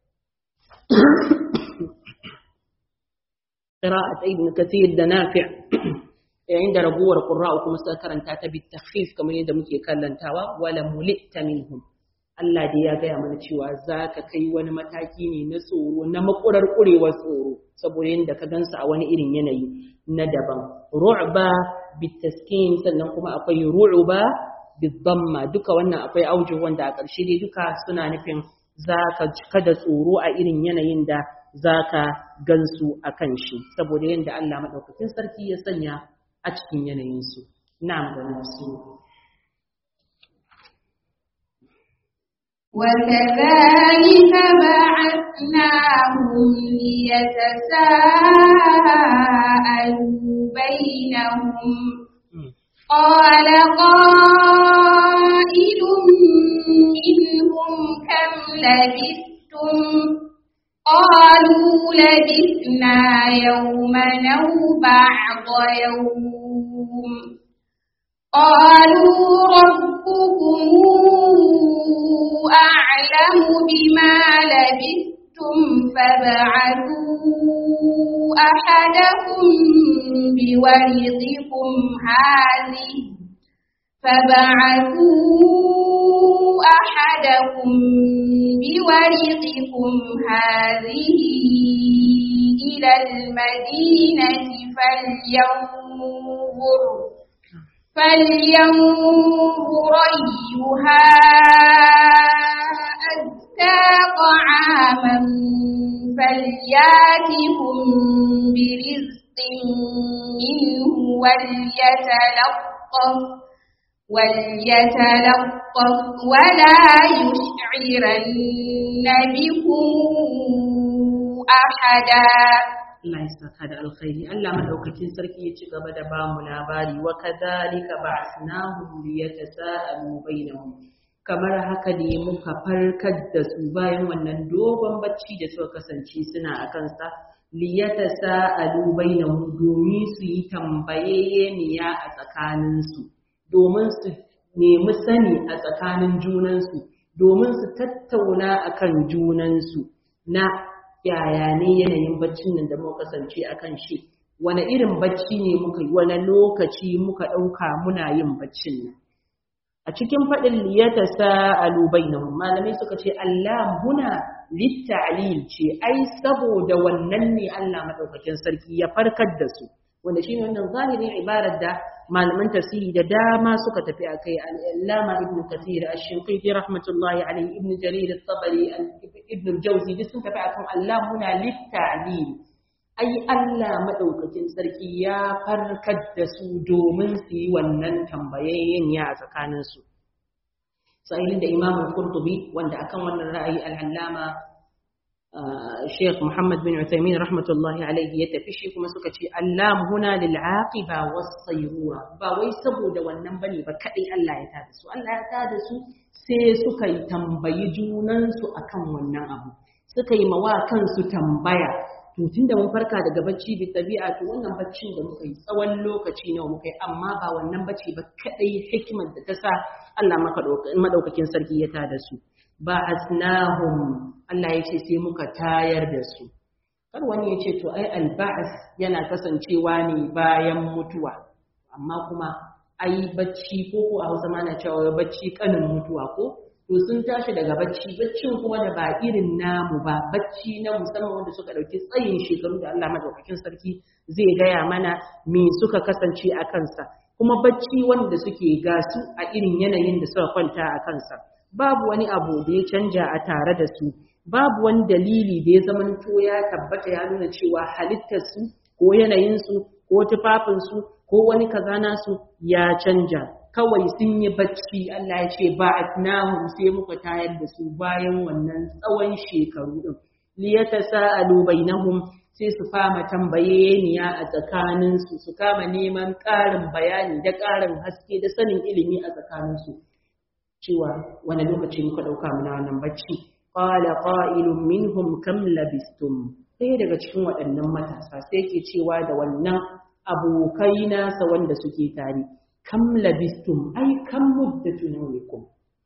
qira'at ibn kathir da nafi' yayin da raguwar qurra'u kuma suka karanta ta bi takhfif kamar yadda muke kallantawa, wala mulita minhum. Allah dai ya gaya mana cewa za ka kai wani mataki ne na tsoro, na makurar ƙurewar tsoro, saboda yadda ka gansu a wani irin yanayi na daban. Ru'ba bitaskin, sannan kuma akwai ru'ba bidamma, duka wannan akwai auju wanda a ƙarshe dai duka suna nufin za ka cika da tsoro a irin yanayin da za ka gansu a kan shi, saboda yadda Allah maɗaukakin sarki ya sanya a cikin yanayinsu. Na'am da nasu. وكذلك بعثناهم ليتساءلوا بينهم قال قائل منهم كم لبثتم قالوا لبثنا يوما أو بعض يوم قالوا ربكم أعلم بما لبثتم فابعثوا أحدكم بورقكم هذه فابعثوا أحدكم بورقكم هذه إلى المدينة فلينظر فلينظر أيها أزكى طعاما فلياتهم برزق منه وليتلطف وليتلطف ولا يشعرن بكم أحدا. Allah ya saka da alkhairi. Allah madaukakin sarki ya ci gaba da bamu labari, wa kadhalika ba'athnahum liyatasaalu bainahum, kamar haka ne muka farkar da su bayan wannan dogon bacci da suka kasance suna a kansa, liyatasaalu bainahum, domin su yi tambayeniya a tsakaninsu, domin su nemi sani a tsakanin junansu, domin su tattauna akan junansu na yaya ne yanayin baccin nan da muka kasance a kan shi, wani irin bacci ne muka yi wani lokaci muka ɗauka muna yin baccin nan a cikin faɗin liyata sa'alu bainahum malamai suka ce Allah huna litta'lil ce ai saboda wannan ne Allah madaukakin sarki ya farkar da su wanda shine wannan zahirin ibarar da malaman tafsiri da dama suka tafi akai al-Allama Ibn Kathir ash-Shinqiti rahmatullahi alayhi Ibn Jarir at-Tabari Ibn al-Jawzi duk sun tafi akan Allah huna litta'lil ai Allah madaukakin sarki ya farkar da su domin su yi wannan tambayayyen ya a tsakaninsu sa'ilin da Imam al-Qurtubi wanda akan wannan ra'ayi al-Allama Sheikh Muhammad bin Uthaymeen rahmatullahi alayhi ya tafi shi kuma suka ce Allah huna lil aqiba was sayrura ba wai saboda wannan bane ba kadai Allah ya tada su Allah ya tada su sai suka yi tambayi junansu akan wannan abu suka yi mawa kansu tambaya to tunda mun farka daga bacci bi tabi'a to wannan baccin da muka yi tsawon lokaci nawa muka yi amma ba wannan bacci ba kadai hikimar da ta sa Allah madaukakin sarki ya tada su ba asnahum Allah ya ce sai muka tayar da su kar wani ya ce to ai alba'as yana kasancewa ne bayan mutuwa amma kuma ai bacci ko ko a Hausa ma na cewa bacci kanin mutuwa ko to sun tashi daga bacci baccin kuma da ba irin namu ba bacci na musamman wanda suka dauki tsayin shekaru da Allah madaukakin sarki zai gaya mana me suka kasance a kansa kuma bacci wanda suke gasu a irin yanayin da suka kwanta a kansa babu wani abu da ya canja a tare da su babu wani dalili da ya zamanto ya tabbata ya nuna cewa halittarsu ko yanayinsu ko tufafinsu ko wani kaza nasu ya canja kawai sun yi bacci Allah ya ce ba atnahum sai muka tayar da su bayan wannan tsawon shekaru din liyatasaalu bainahum sai su fama tambayeniya a tsakaninsu su kama neman ƙarin bayani da ƙarin haske da sanin ilimi a tsakaninsu cewa wani lokaci muka ɗauka muna wannan bacci qala qa'ilun minhum kam labistum sai daga cikin waɗannan matasa sai ke cewa da wannan abokai nasa wanda suke tare kam labistum ai kam muddatu nawmikum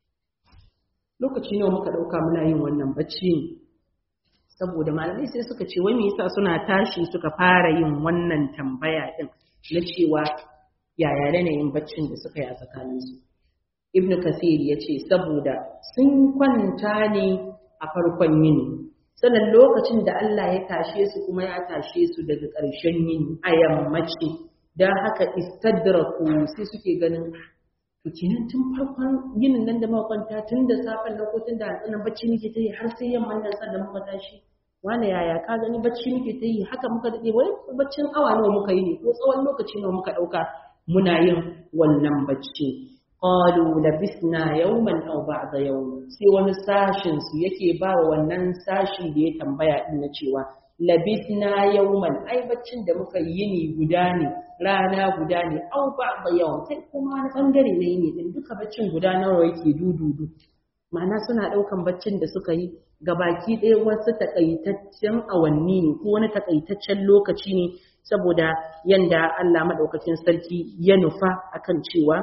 lokaci nawa muka ɗauka muna yin wannan bacci saboda malamai sai suka ce wai me yasa suna tashi suka fara yin wannan tambaya din na cewa yaya yanayin baccin da suka yi a tsakaninsu Ibn Kathir ya ce saboda sun kwanta ne a farkon yini sannan lokacin da Allah ya tashe su kuma ya tashe su daga ƙarshen yini a yammaci don haka istadraku sai suke ganin to kenan tun farkon yinin nan da makwanta tun da safen lokacin da hantsanin bacci muke ta yi har sai yamman nan sannan muka tashi wani yaya ka gani bacci muke ta yi haka muka daɗe wani baccin awa nawa muka yi ne ko tsawon lokaci nawa muka ɗauka muna yin wannan bacci qalu labisna yawman aw ba'da yawm sai wani sashin su yake ba wa wannan sashi da ya tambaya din na cewa labisna yawman ai baccin da muka yi ne guda ne rana guda ne aw ba'da yawm kai kuma wani bangare ne ne din duka baccin guda nawa yake dududu ma'ana suna daukan baccin da suka yi gabaki ɗaya wasu takaitaccen awanni ne ko wani takaitaccen lokaci ne saboda yanda Allah madaukakin sarki ya nufa akan cewa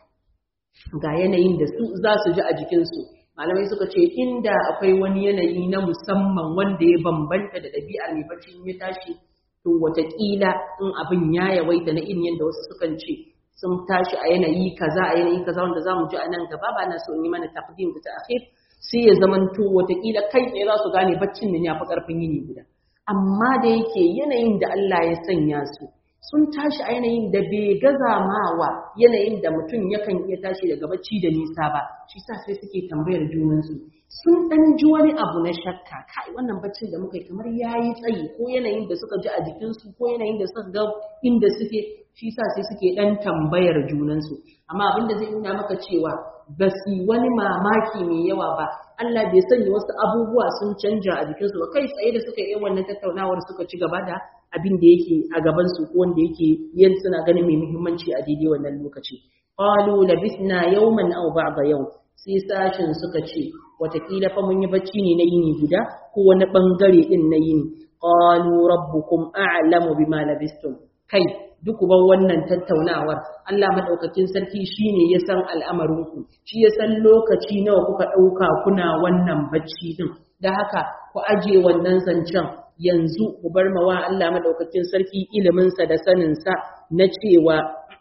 ga yanayin da su za su ji a jikinsu malamai suka ce inda akwai wani yanayi na musamman wanda ya bambanta da ɗabi'ar mai bacci ya tashi to wataƙila in abin ya yawaita na irin yadda wasu sukan ce sun tashi a yanayi kaza a yanayi kaza wanda za mu ji a nan gaba ba na so in yi mana taqdim da ta'khir sai ya zamanto wataƙila kai tsaye za su gane baccin nan ya fi ƙarfin yini guda amma da yake yanayin da Allah ya sanya su sun tashi a yanayin da bai gaza mawa yanayin da mutum yakan iya tashi daga bacci da nisa ba shi sa sai suke tambayar junansu sun dan ji wani abu na shakka kai wannan baccin da muka yi kamar yayi tsayi ko yanayin da suka ji a jikinsu ko yanayin da suka ga inda suke shi sa sai suke dan tambayar junansu amma abin da zai nuna maka cewa ba su wani mamaki mai yawa ba Allah bai sanya wasu abubuwa sun canja a jikinsu ba kai tsaye da suka yi wannan tattaunawar suka ci gaba da abin da yake a gabansu ko wanda yake yin suna ganin mai muhimmanci a daidai wannan lokaci. Qalu labisna yawman aw ba'da yawm sai sashin suka ce watakila fa mun yi bacci ne na yini guda ko wani bangare din na yini. Qalu rabbukum a'lamu bima labistum. Kai duk ban wannan tattaunawar Allah madaukakin sarki shine ya san al'amarinku shi ya san lokaci nawa kuka dauka kuna wannan bacci din da haka ku aje wannan zancen yanzu mu bar mawa Allah madaukakin sarki iliminsa da saninsa na cewa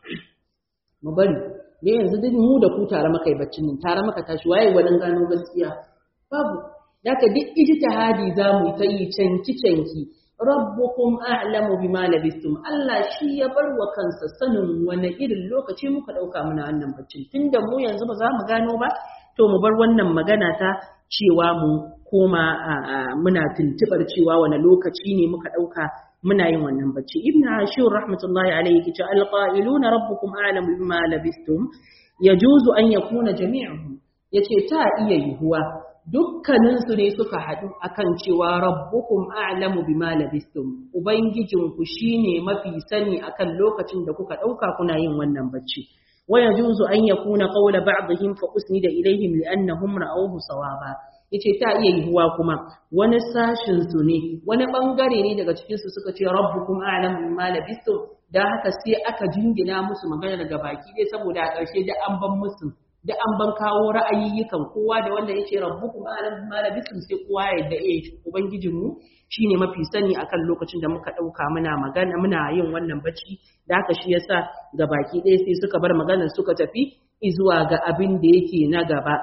mu bari ne yanzu duk mu da ku tare maka yi baccin nan tare maka tashi waye wannan gano gaskiya babu daga duk ijtihadi zamu ta yi canki canki rabbukum a'lamu bima labistum Allah shi ya bar wa kansa sanin wani irin lokaci muka dauka muna wannan baccin tunda mu yanzu ba za mu gano ba to mu bar wannan magana ta cewa mu koma muna tuntubar cewa wani lokaci ne muka dauka muna yin wannan bacci ibn ashur rahmatullahi alayhi kice alqailuna rabbukum a'lamu bima labistum yajuzu an yakuna jami'uhum yace ta iya yihuwa dukkanin su ne suka hadu akan cewa rabbukum a'lamu bima labistum ubangijinku shine mafi sani akan lokacin da kuka dauka kuna yin wannan bacci ويجوز أن يكون قول بعضهم فأسند إليهم لأنهم رأوه صوابا yace ta iya yiwuwa kuma wani sashin su ne wani bangare ne daga cikin su suka ce rabbukum a'lamu bima labistum dan haka sai aka jingina musu magana daga baki dai saboda a ƙarshe da an ban musu da an ban kawo ra'ayiyyukan kowa da wanda yace rabbukum a'lamu bima labistum sai kowa ya da eh ubangijin mu shine mafi sani akan lokacin da muka dauka muna magana muna yin wannan bacci da haka shi yasa ga baki ɗaya sai suka bar maganar suka tafi zuwa ga abin da yake na gaba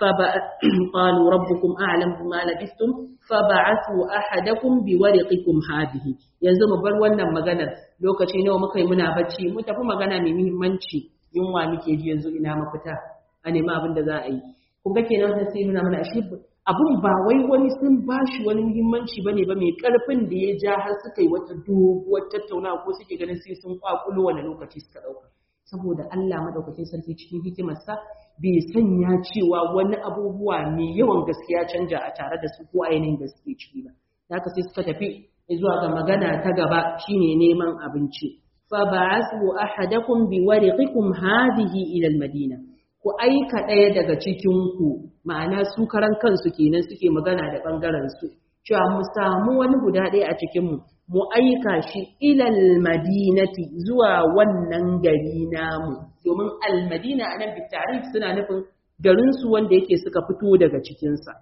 فقالوا ربكم أعلم بما لبثتم فبعثوا أحدكم بورقكم هذه yanzu mu bar wannan maganar lokaci nawa muka yi muna bacci mu tafi magana mai muhimmanci yunwa muke ji yanzu ina mafita a nemi abin da za a yi kun ga kenan sai nuna mana ashe abun ba wai wani sun bashi wani muhimmanci bane ba mai karfin da ya ja har suka yi wata doguwar tattaunawa ko suke ganin sai sun kwakulo wani lokaci suka dauka saboda Allah madaukakin sarki cikin hikimarsa bai sanya cewa wani abubuwa mai yawan gaskiya canja a tare da su ko a yanayin da suke ciki ba haka sai suka tafi zuwa ga magana ta gaba shine neman abinci fa ba'athu ahadakum bi wariqikum hadhihi ila al-madina ku aika ɗaya daga cikin ku ma'ana su karan kansu kenan suke magana da bangaren su cewa mu samu wani guda ɗaya a cikin mu mu aika shi ilal madinati zuwa wannan gari namu domin almadina anan bitarif suna nufin garin su wanda yake suka fito daga cikin sa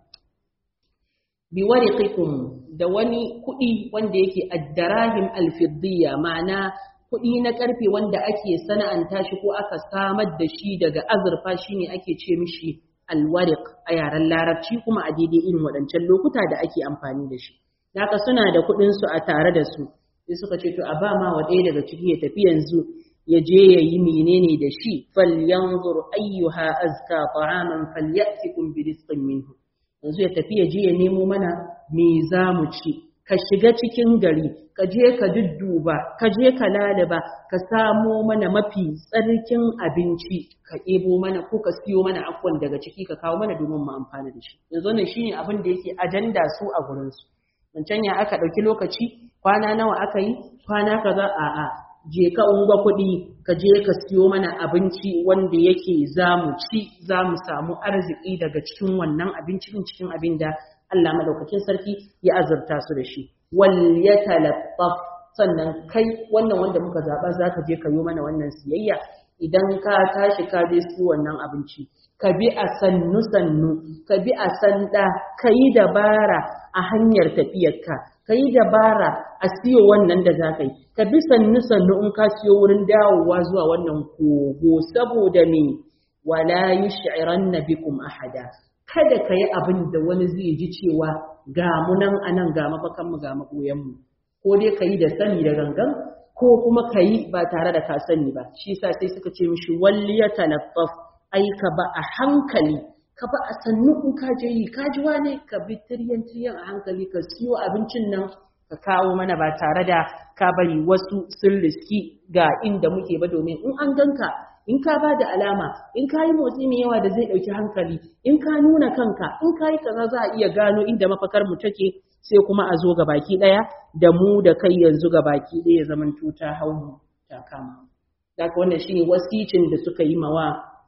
bi wariqikum da wani kudi wanda yake ad-darahim al-fiddiyya ma'ana kudi na karfe wanda ake sana'anta shi ko aka samar da shi daga azurfa shine ake ce mishi al-wariq a yaren larabci kuma a daidai irin waɗancan lokuta da ake amfani da shi Naka suna da kuɗinsu a tare da su, sai suka ce, To, a ba ma wa ɗaya daga ciki ya tafi yanzu, ya je ya yi menene da shi, falyanzur ayyuha azka ta'aman falyatikum bi rizqin minhu. Yanzu ya tafi ya je ya nemo mana me za mu ci, ka shiga cikin gari, ka je ka dudduba, ka je ka lalaba, ka samo mana mafi tsarkin abinci, ka ɗebo mana ko ka siyo mana afwan daga ciki ka kawo mana domin mu amfana da shi. Yanzu wannan shine abin da yake ajanda su a gurinsu. Wancan ya aka ɗauki lokaci kwana nawa aka yi kwana kaza a'a je ka unga kuɗi ka je ka siyo mana abinci wanda yake za mu ci za mu samu arziki daga cikin wannan abincin cikin abin da Allah madaukakin sarki ya azurta su da shi wal yatalaffaf sannan kai wannan wanda muka zaba zaka je ka yi mana wannan siyayya idan ka tashi ka je su wannan abinci ka bi a sannu sannu ka bi a sanda ka yi dabara a hanyar tafiyarka ka yi dabara a siyo wannan da za ka yi ka bi sannu sannu in ka siyo wurin dawowa zuwa wannan kogo saboda me wala yush'iranna bikum ahada kada ka yi abin da wani zai ji cewa ga mu nan anan ga mafakan mu ga makoyan mu ko dai ka yi da sani da gangan ko kuma ka yi ba tare da ka sani ba shi yasa sai suka ce mishi walliyatalaffaf ai ka ba a hankali ka ba a sannu in ka je yi ka ji wane ka bi tiryan tiryan a hankali ka siyo abincin nan ka kawo mana ba tare da ka bari wasu sun riski ga inda muke ba domin in an ganka in ka ba da alama in ka yi motsi mai yawa da zai ɗauki hankali in ka nuna kanka in ka yi kaza za a iya gano inda mafakar mu take sai kuma a zo ga baki ɗaya da mu da kai yanzu ga baki ɗaya zaman tuta hau mu ta kama. Daga wannan shine wasicin da suka yi mawa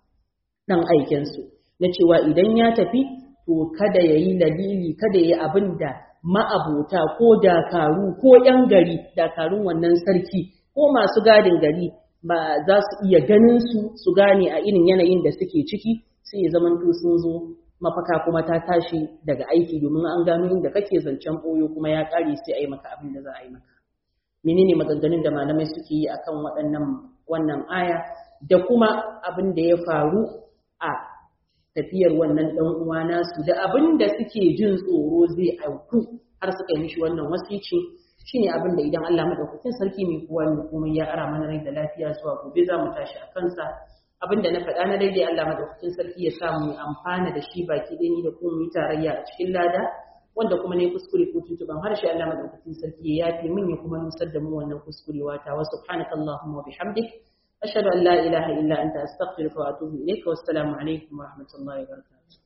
ɗan aikinsu na cewa idan ya tafi to kada ya yi dalili kada ya yi abin da ma'abota ko dakaru ko ‘yan gari dakarun wannan sarki ko masu gadin gari ba za su iya ganin su su gane a irin yanayin da suke ciki sai ya zamanto sun zo mafaka kuma ta tashi daga aiki domin an gano inda kake zancen ɓoyo kuma ya ƙare sai a yi maka abin da za a yi maka. Menene maganganun da malamai suke yi akan waɗannan wannan aya da kuma abin da ya faru a tafiyar wannan ɗan uwa nasu da abin da suke jin tsoro zai auku har suka yi mishi wannan wasici shine abin da idan Allah madaukakin sarki mai kowa mai komai ya ara mana rai da lafiya zuwa gobe za mu tashi a kansa. Abin da na faɗa na daidai Allah madaukakin sarki ya sa mu amfana da shi baki ɗaya ni da kuma mu tarayya a cikin lada wanda kuma ne kuskure ko tuntuban harshe Allah madaukakin sarki ya yafe min ya kuma nusar da mu wannan kuskurewa ta wa subhanakallahumma wa bihamdik ashhadu an la ilaha illa anta astaghfiruka wa atubu ilayka wassalamu alaikum wa rahmatullahi wa barakatuh.